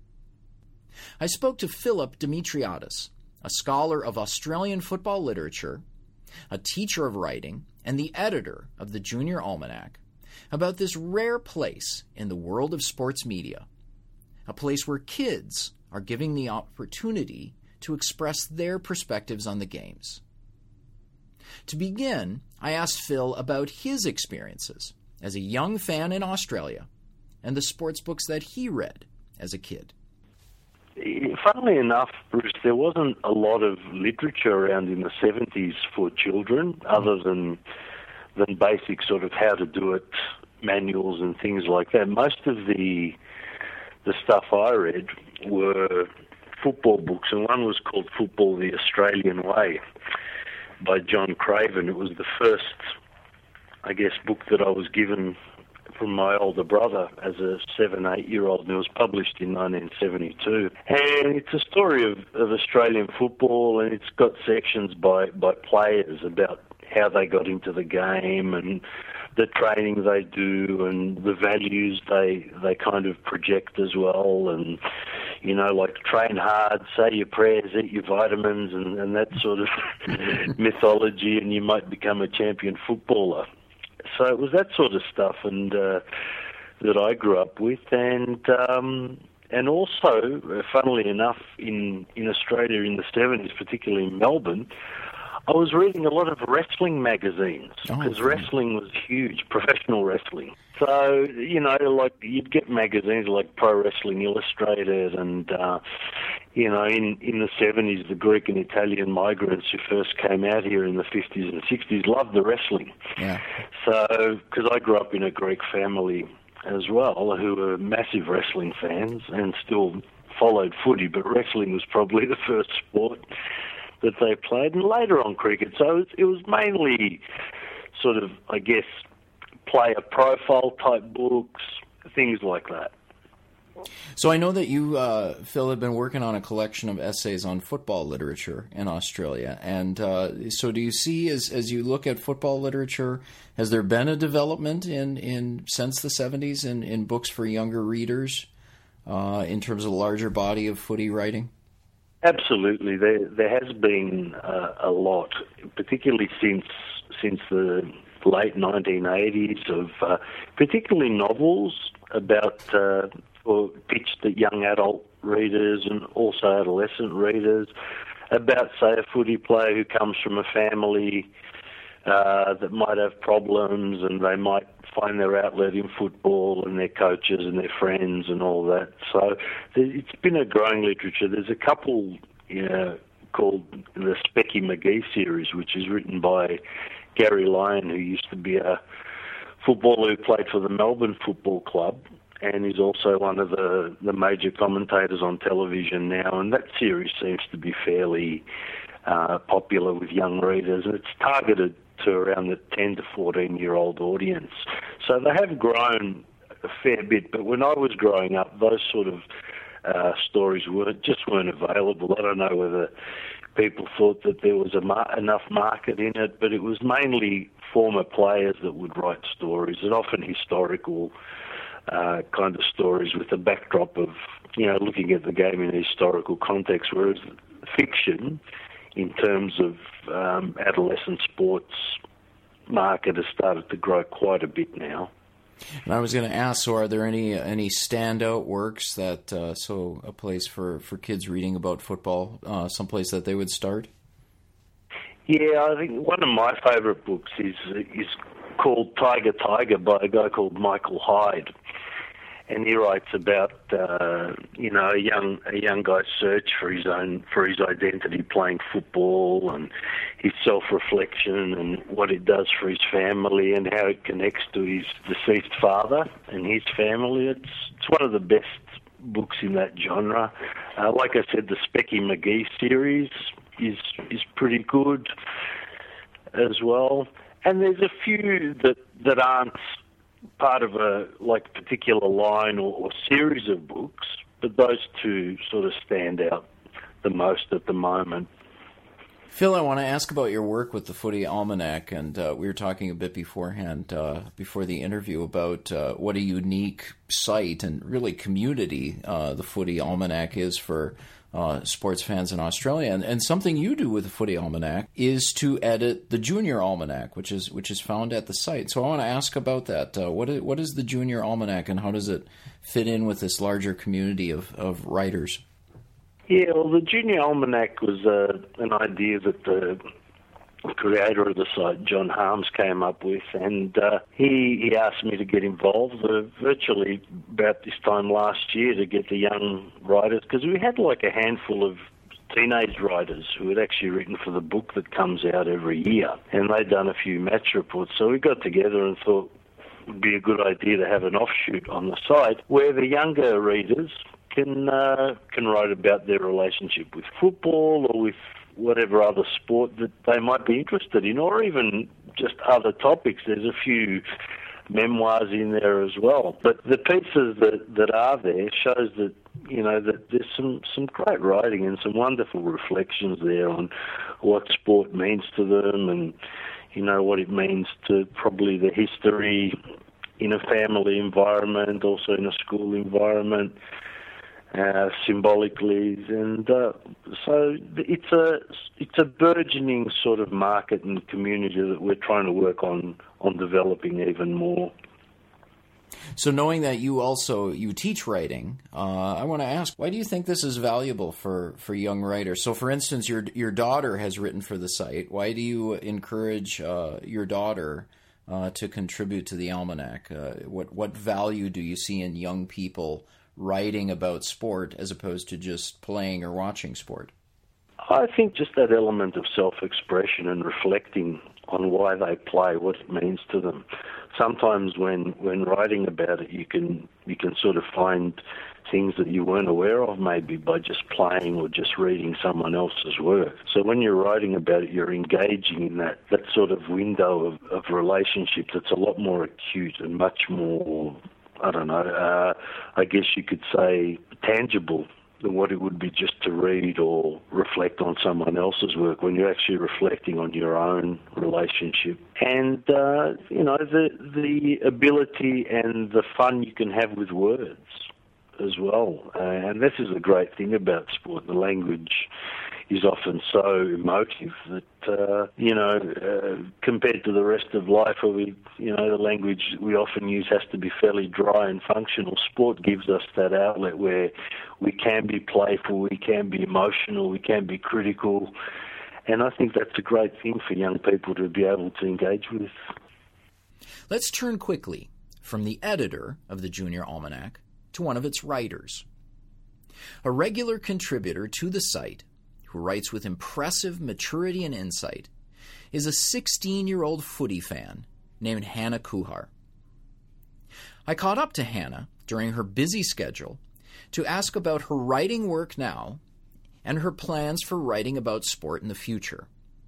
I spoke to Philip Dimitriadis, a scholar of Australian football literature, a teacher of writing, and the editor of the Junior Almanac, about this rare place in the world of sports media, a place where kids are giving the opportunity to express their perspectives on the games. To begin, I asked Phil about his experiences as a young fan in Australia and the sports books that he read as a kid. Funnily enough, Bruce, there wasn't a lot of literature around in the 70s for children other than basic sort of how to do it manuals and things like that. Most of the stuff I read were football books, and one was called Football the Australian Way by John Craven. It was the first, I guess, book that I was given from my older brother as a 7-8-year-old, and it was published in 1972. And it's a story of Australian football, and it's got sections by players about how they got into the game and the training they do and the values they kind of project as well, and like train hard, say your prayers, eat your vitamins, and that sort of mythology, and you might become a champion footballer. So it was that sort of stuff, and that I grew up with, and also, funnily enough, in Australia in the 70s, particularly in Melbourne, I was reading a lot of wrestling magazines, because wrestling was huge, professional wrestling. So, like you'd get magazines like Pro Wrestling Illustrated, and, in the 70s, the Greek and Italian migrants who first came out here in the 50s and 60s loved the wrestling. Yeah. So, because I grew up in a Greek family as well, who were massive wrestling fans and still followed footy, but wrestling was probably the first sport that they played, and later on cricket. So it was mainly sort of, I guess, player profile type books, things like that. So I know that you, Phil, have been working on a collection of essays on football literature in Australia. And so do you see, as you look at football literature, has there been a development in since the 70s in books for younger readers in terms of a larger body of footy writing? Absolutely, there has been a lot, particularly since the late 1980s, of particularly novels about or pitched at young adult readers and also adolescent readers about, say, a footy player who comes from a family that might have problems, and they might find their outlet in football and their coaches and their friends and all that. So it's been a growing literature. There's a couple called the Specky McGee series, which is written by Gary Lyon, who used to be a footballer who played for the Melbourne Football Club, and is also one of the major commentators on television now. And that series seems to be fairly popular with young readers, and it's targeted to around the 10 to 14-year-old audience. So they have grown a fair bit, but when I was growing up, those sort of stories weren't available. I don't know whether people thought that there was enough market in it, but it was mainly former players that would write stories, and often historical kind of stories with the backdrop of, looking at the game in a historical context, whereas fiction, in terms of adolescent sports market, has started to grow quite a bit now. And I was going to ask, so are there any standout works that, so a place for kids reading about football, someplace that they would start? Yeah, I think one of my favourite books is called Tiger Tiger by a guy called Michael Hyde. And he writes about a young guy's search for his identity playing football, and his self-reflection, and what it does for his family, and how it connects to his deceased father and his family. It's one of the best books in that genre. Like I said, the Specky McGee series is pretty good as well. And there's a few that aren't part of a particular line or series of books, but those two sort of stand out the most at the moment. Phil, I want to ask about your work with the Footy Almanac, and we were talking a bit beforehand, before the interview, about what a unique site and really community the Footy Almanac is for sports fans in Australia. And something you do with the Footy Almanac is to edit the Junior Almanac, which is found at the site. So I want to ask about that. What is the Junior Almanac, and how does it fit in with this larger community of writers? Yeah, well, the Junior Almanac was an idea that the creator of the site, John Harms, came up with, and he asked me to get involved virtually about this time last year to get the young writers, because we had a handful of teenage writers who had actually written for the book that comes out every year, and they'd done a few match reports. So we got together and thought, would be a good idea to have an offshoot on the site where the younger readers can write about their relationship with football or with whatever other sport that they might be interested in, or even just other topics. There's a few memoirs in there as well. But the pieces that are there shows that, that there's some great writing and some wonderful reflections there on what sport means to them and, what it means to probably the history in a family environment, also in a school environment, symbolically. And so it's a burgeoning sort of market and community that we're trying to work on developing even more. So knowing that you teach writing, I want to ask, why do you think this is valuable for young writers? So, for instance, your daughter has written for the site. Why do you encourage your daughter to contribute to the Almanac? What value do you see in young people writing about sport as opposed to just playing or watching sport? I think just that element of self-expression and reflecting on why they play, what it means to them. Sometimes when writing about it, you can sort of find things that you weren't aware of maybe by just playing or just reading someone else's work. So when you're writing about it, you're engaging in that sort of window of relationship that's a lot more acute and much more, I guess you could say tangible than what it would be just to read or reflect on someone else's work when you're actually reflecting on your own relationship. And, the ability and the fun you can have with words as well. And this is a great thing about sport. The language is often so emotive that, compared to the rest of life where the language we often use has to be fairly dry and functional. Sport gives us that outlet where we can be playful, we can be emotional, we can be critical. And I think that's a great thing for young people to be able to engage with. Let's turn quickly from the editor of the Junior Almanac to one of its writers. A regular contributor to the site, who writes with impressive maturity and insight, is a 16-year-old footy fan named Hannah Kuhar. I caught up to Hannah during her busy schedule to ask about her writing work now and her plans for writing about sport in the future.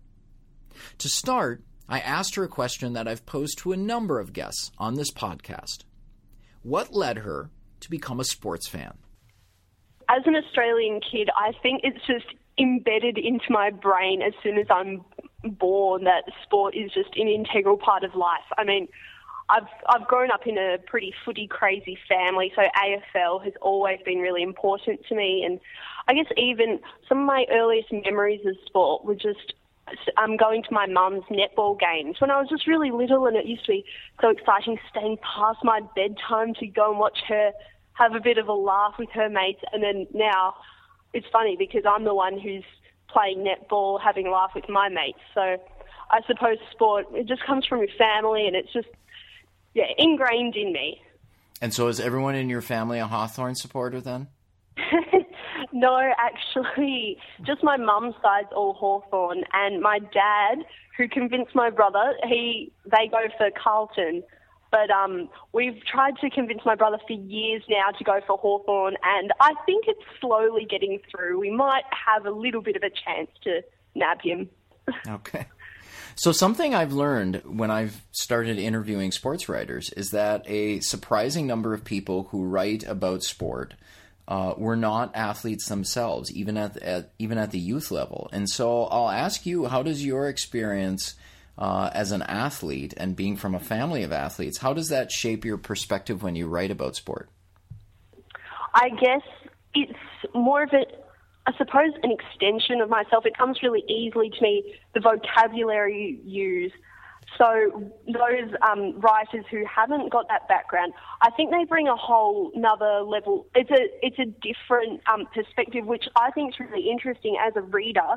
To start, I asked her a question that I've posed to a number of guests on this podcast. What led her to become a sports fan? As an Australian kid, I think it's just embedded into my brain as soon as I'm born that sport is just an integral part of life. I mean, I've grown up in a pretty footy crazy family, so AFL has always been really important to me. And I guess even some of my earliest memories of sport were just going to my mum's netball games when I was just really little, and it used to be so exciting staying past my bedtime to go and watch her have a bit of a laugh with her mates. And then now it's funny because I'm the one who's playing netball, having a laugh with my mates. So I suppose sport, it just comes from your family, and it's just, ingrained in me. And so is everyone in your family a Hawthorn supporter then? No, actually, just my mum's side's all Hawthorn, and my dad, who convinced my brother, they go for Carlton. But we've tried to convince my brother for years now to go for Hawthorn, and I think it's slowly getting through. We might have a little bit of a chance to nab him. Okay. So something I've learned when I've started interviewing sports writers is that a surprising number of people who write about sport were not athletes themselves, even at the youth level. And so I'll ask you, how does your experience as an athlete and being from a family of athletes, how does that shape your perspective when you write about sport? I guess it's more of I suppose, an extension of myself. It comes really easily to me, the vocabulary you use. So those writers who haven't got that background, I think they bring a whole nother level. It's a different perspective, which I think is really interesting as a reader,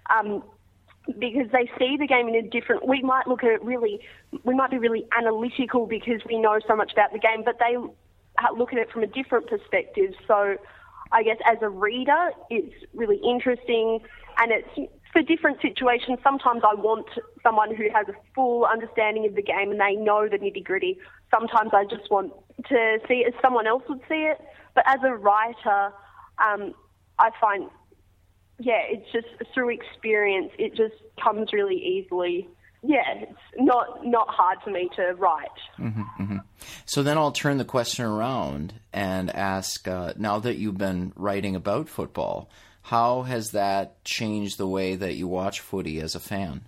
because they see the game in a different. We might look at it we might be really analytical because we know so much about the game, but they look at it from a different perspective. So I guess as a reader, it's really interesting, and it's for different situations, sometimes I want someone who has a full understanding of the game and they know the nitty-gritty. Sometimes I just want to see it as someone else would see it. But as a writer, I find, it's just through experience, it just comes really easily. Yeah, it's not hard for me to write. Mm-hmm, mm-hmm. So then I'll turn the question around and ask, now that you've been writing about football, how has that changed the way that you watch footy as a fan?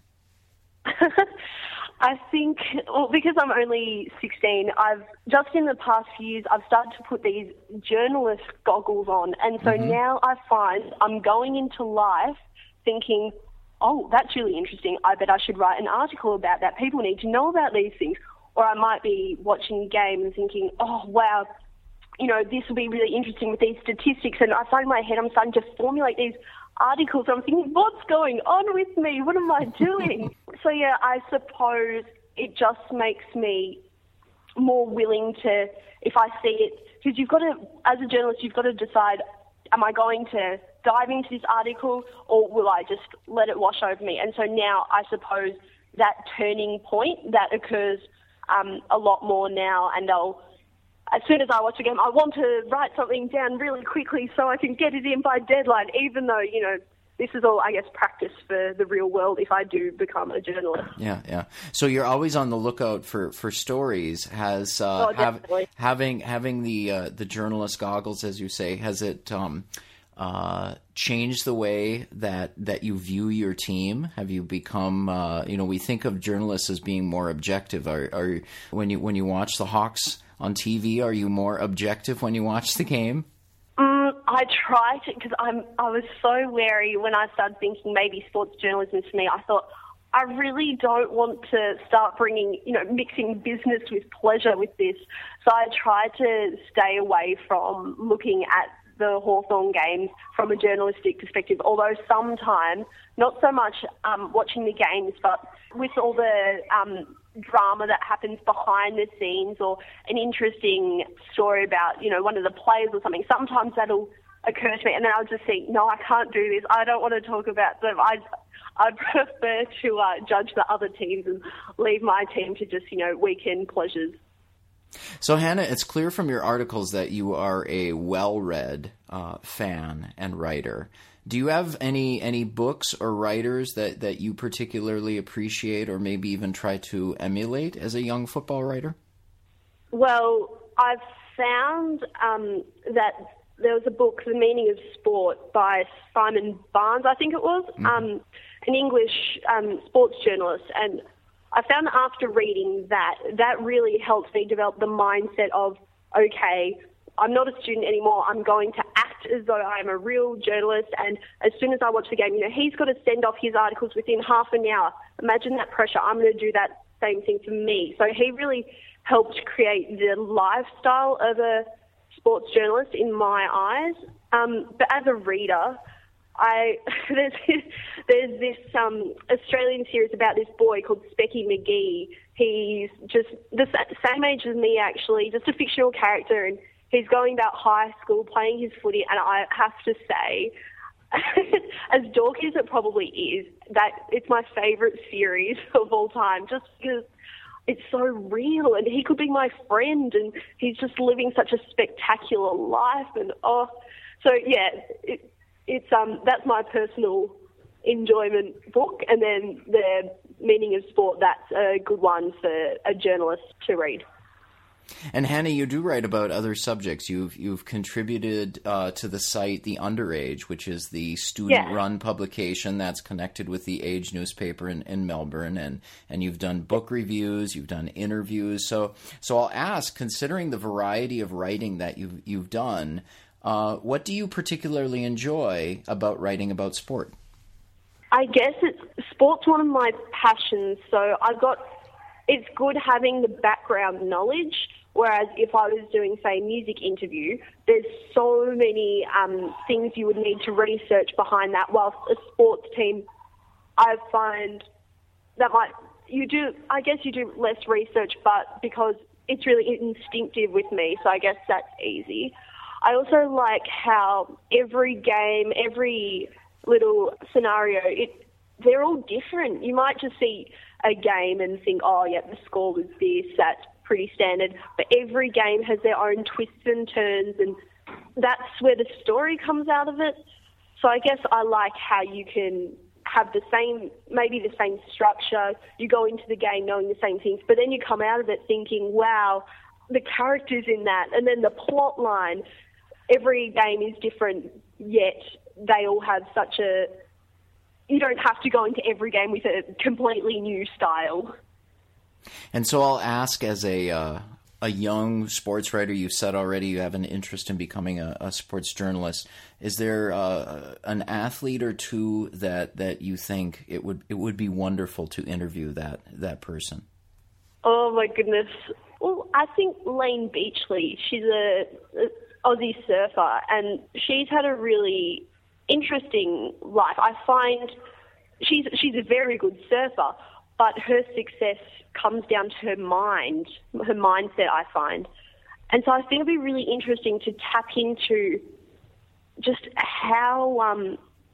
I think, because I'm only 16, I've just in the past few years, I've started to put these journalist goggles on. And so now I find I'm going into life thinking, oh, that's really interesting. I bet I should write an article about that. People need to know about these things. Or I might be watching a game and thinking, oh, wow, this will be really interesting with these statistics. And I find in my head I'm starting to formulate these articles. I'm thinking, what's going on with me? What am I doing? So, I suppose it just makes me more willing to, if I see it, because you've got to, as a journalist, you've got to decide, am I going to dive into this article or will I just let it wash over me? And so now I suppose that turning point that occurs a lot more now, and as soon as I watch a game, I want to write something down really quickly so I can get it in by deadline, even though, this is all, I guess, practice for the real world if I do become a journalist. Yeah. So you're always on the lookout for stories. Has having the journalist goggles, as you say, has it changed the way that you view your team? Have you become, we think of journalists as being more objective. Are when you watch the Hawks on TV, are you more objective when you watch the game? I try to, because I was so wary when I started thinking maybe sports journalism is for me. I thought, I really don't want to start bringing, mixing business with pleasure with this. So I try to stay away from looking at the Hawthorn games from a journalistic perspective, although sometimes, not so much watching the games, but with all the drama that happens behind the scenes or an interesting story about, one of the players or something, sometimes that'll occur to me and then I'll just think, no, I can't do this. I don't want to talk about them. I'd prefer to judge the other teams and leave my team to just, weekend pleasures. So, Hannah, it's clear from your articles that you are a well-read fan and writer. Do you have any books or writers that you particularly appreciate or maybe even try to emulate as a young football writer? Well, I've found that there was a book, The Meaning of Sport, by Simon Barnes, I think it was, an English sports journalist. And I found that after reading that really helped me develop the mindset of, okay, I'm not a student anymore. I'm going to act as though I'm a real journalist. And as soon as I watch the game, he's got to send off his articles within half an hour. Imagine that pressure. I'm going to do that same thing for me. So he really helped create the lifestyle of a sports journalist in my eyes. But as a reader, there's this Australian series about this boy called Specky McGee. He's just the same age as me, actually, just a fictional character, and he's going about high school, playing his footy, and I have to say, as dorky as it probably is, that it's my favourite series of all time, just because it's so real, and he could be my friend, and he's just living such a spectacular life, and it's that's my personal enjoyment book, and then The Meaning of Sport, that's a good one for a journalist to read. And Hannah, you do write about other subjects. You've contributed to the site The Underage, which is the student-run publication that's connected with the Age newspaper in Melbourne, and you've done book reviews, you've done interviews. So I'll ask, considering the variety of writing that you've done, what do you particularly enjoy about writing about sport? I guess sport's one of my passions, so it's good having the background knowledge, whereas if I was doing, say, a music interview, there's so many things you would need to research behind that, whilst a sports team, I find that you do less research, but because it's really instinctive with me, so I guess that's easy. I also like how every game, every little scenario, they're all different. You might just see a game and think, oh, yeah, the score was this, that's pretty standard. But every game has their own twists and turns, and that's where the story comes out of it. So I guess I like how you can have maybe the same structure. You go into the game knowing the same things, but then you come out of it thinking, wow, the characters in that, and then the plot line. Every game is different, yet they all have such a... You don't have to go into every game with a completely new style. And so I'll ask, as a young sports writer, you've said already you have an interest in becoming a sports journalist. Is there an athlete or two that you think it would be wonderful to interview that person? Oh my goodness! Well, I think Layne Beachley. She's a Aussie surfer, and she's had a really interesting life. I find she's a very good surfer, but her success comes down to her mindset, I find. And so I think it'd be really interesting to tap into just how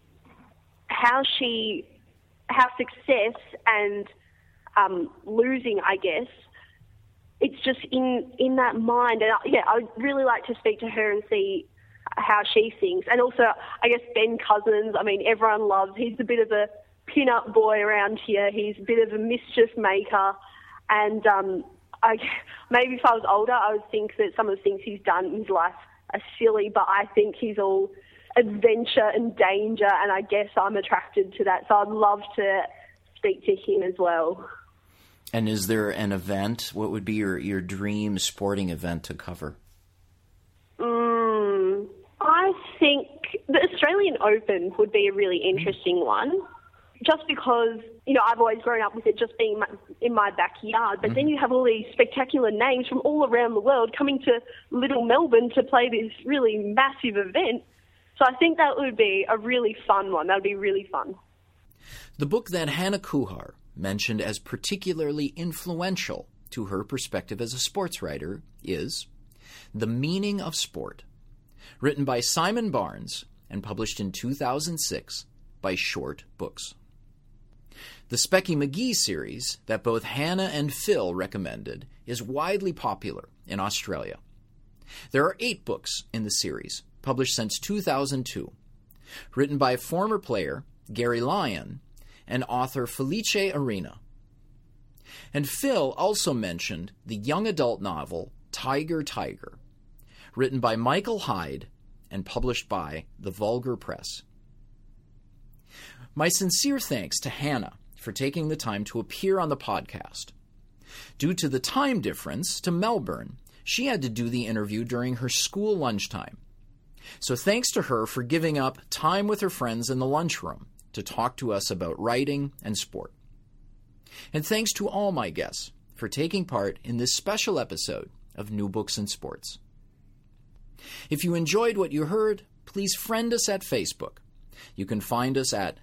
success and losing, I guess, it's just in that mind. And I'd really like to speak to her and see how she thinks. And also, I guess, Ben Cousins, I mean, everyone loves, he's a bit of a pin-up boy around here. He's a bit of a mischief maker. And maybe if I was older, I would think that some of the things he's done in his life are silly, but I think he's all adventure and danger, and I guess I'm attracted to that. So I'd love to speak to him as well. And is there an event? What would be your dream sporting event to cover? I think the Australian Open would be a really interesting one, just because, I've always grown up with it just being in my backyard, but then you have all these spectacular names from all around the world coming to Little Melbourne to play this really massive event. So I think that would be a really fun one. That would be really fun. The book that Hannah Kuhar mentioned as particularly influential to her perspective as a sports writer is The Meaning of Sport, written by Simon Barnes and published in 2006 by Short Books. The Specky McGee series that both Hannah and Phil recommended is widely popular in Australia. There are 8 books in the series, published since 2002, written by former player Gary Lyon and author Felice Arena. And Phil also mentioned the young adult novel Tiger, Tiger, written by Michael Hyde and published by The Vulgar Press. My sincere thanks to Hannah for taking the time to appear on the podcast. Due to the time difference to Melbourne, she had to do the interview during her school lunchtime. So thanks to her for giving up time with her friends in the lunchroom to talk to us about writing and sport. And thanks to all my guests for taking part in this special episode of New Books in Sports. If you enjoyed what you heard, please friend us at Facebook. You can find us at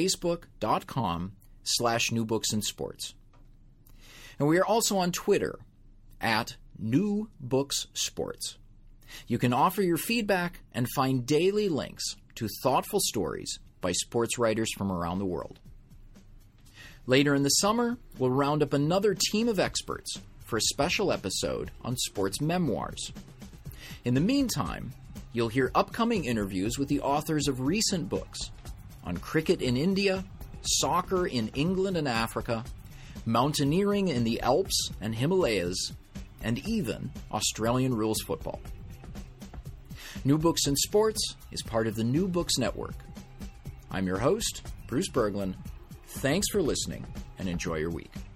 facebook.com/newbooksinsports. And we are also on Twitter at New Books Sports. You can offer your feedback and find daily links to thoughtful stories by sports writers from around the world. Later in the summer, we'll round up another team of experts for a special episode on sports memoirs. In the meantime, you'll hear upcoming interviews with the authors of recent books on cricket in India, soccer in England and Africa, mountaineering in the Alps and Himalayas, and even Australian rules football. New Books in Sports is part of the New Books Network. I'm your host, Bruce Berglund. Thanks for listening, and enjoy your week.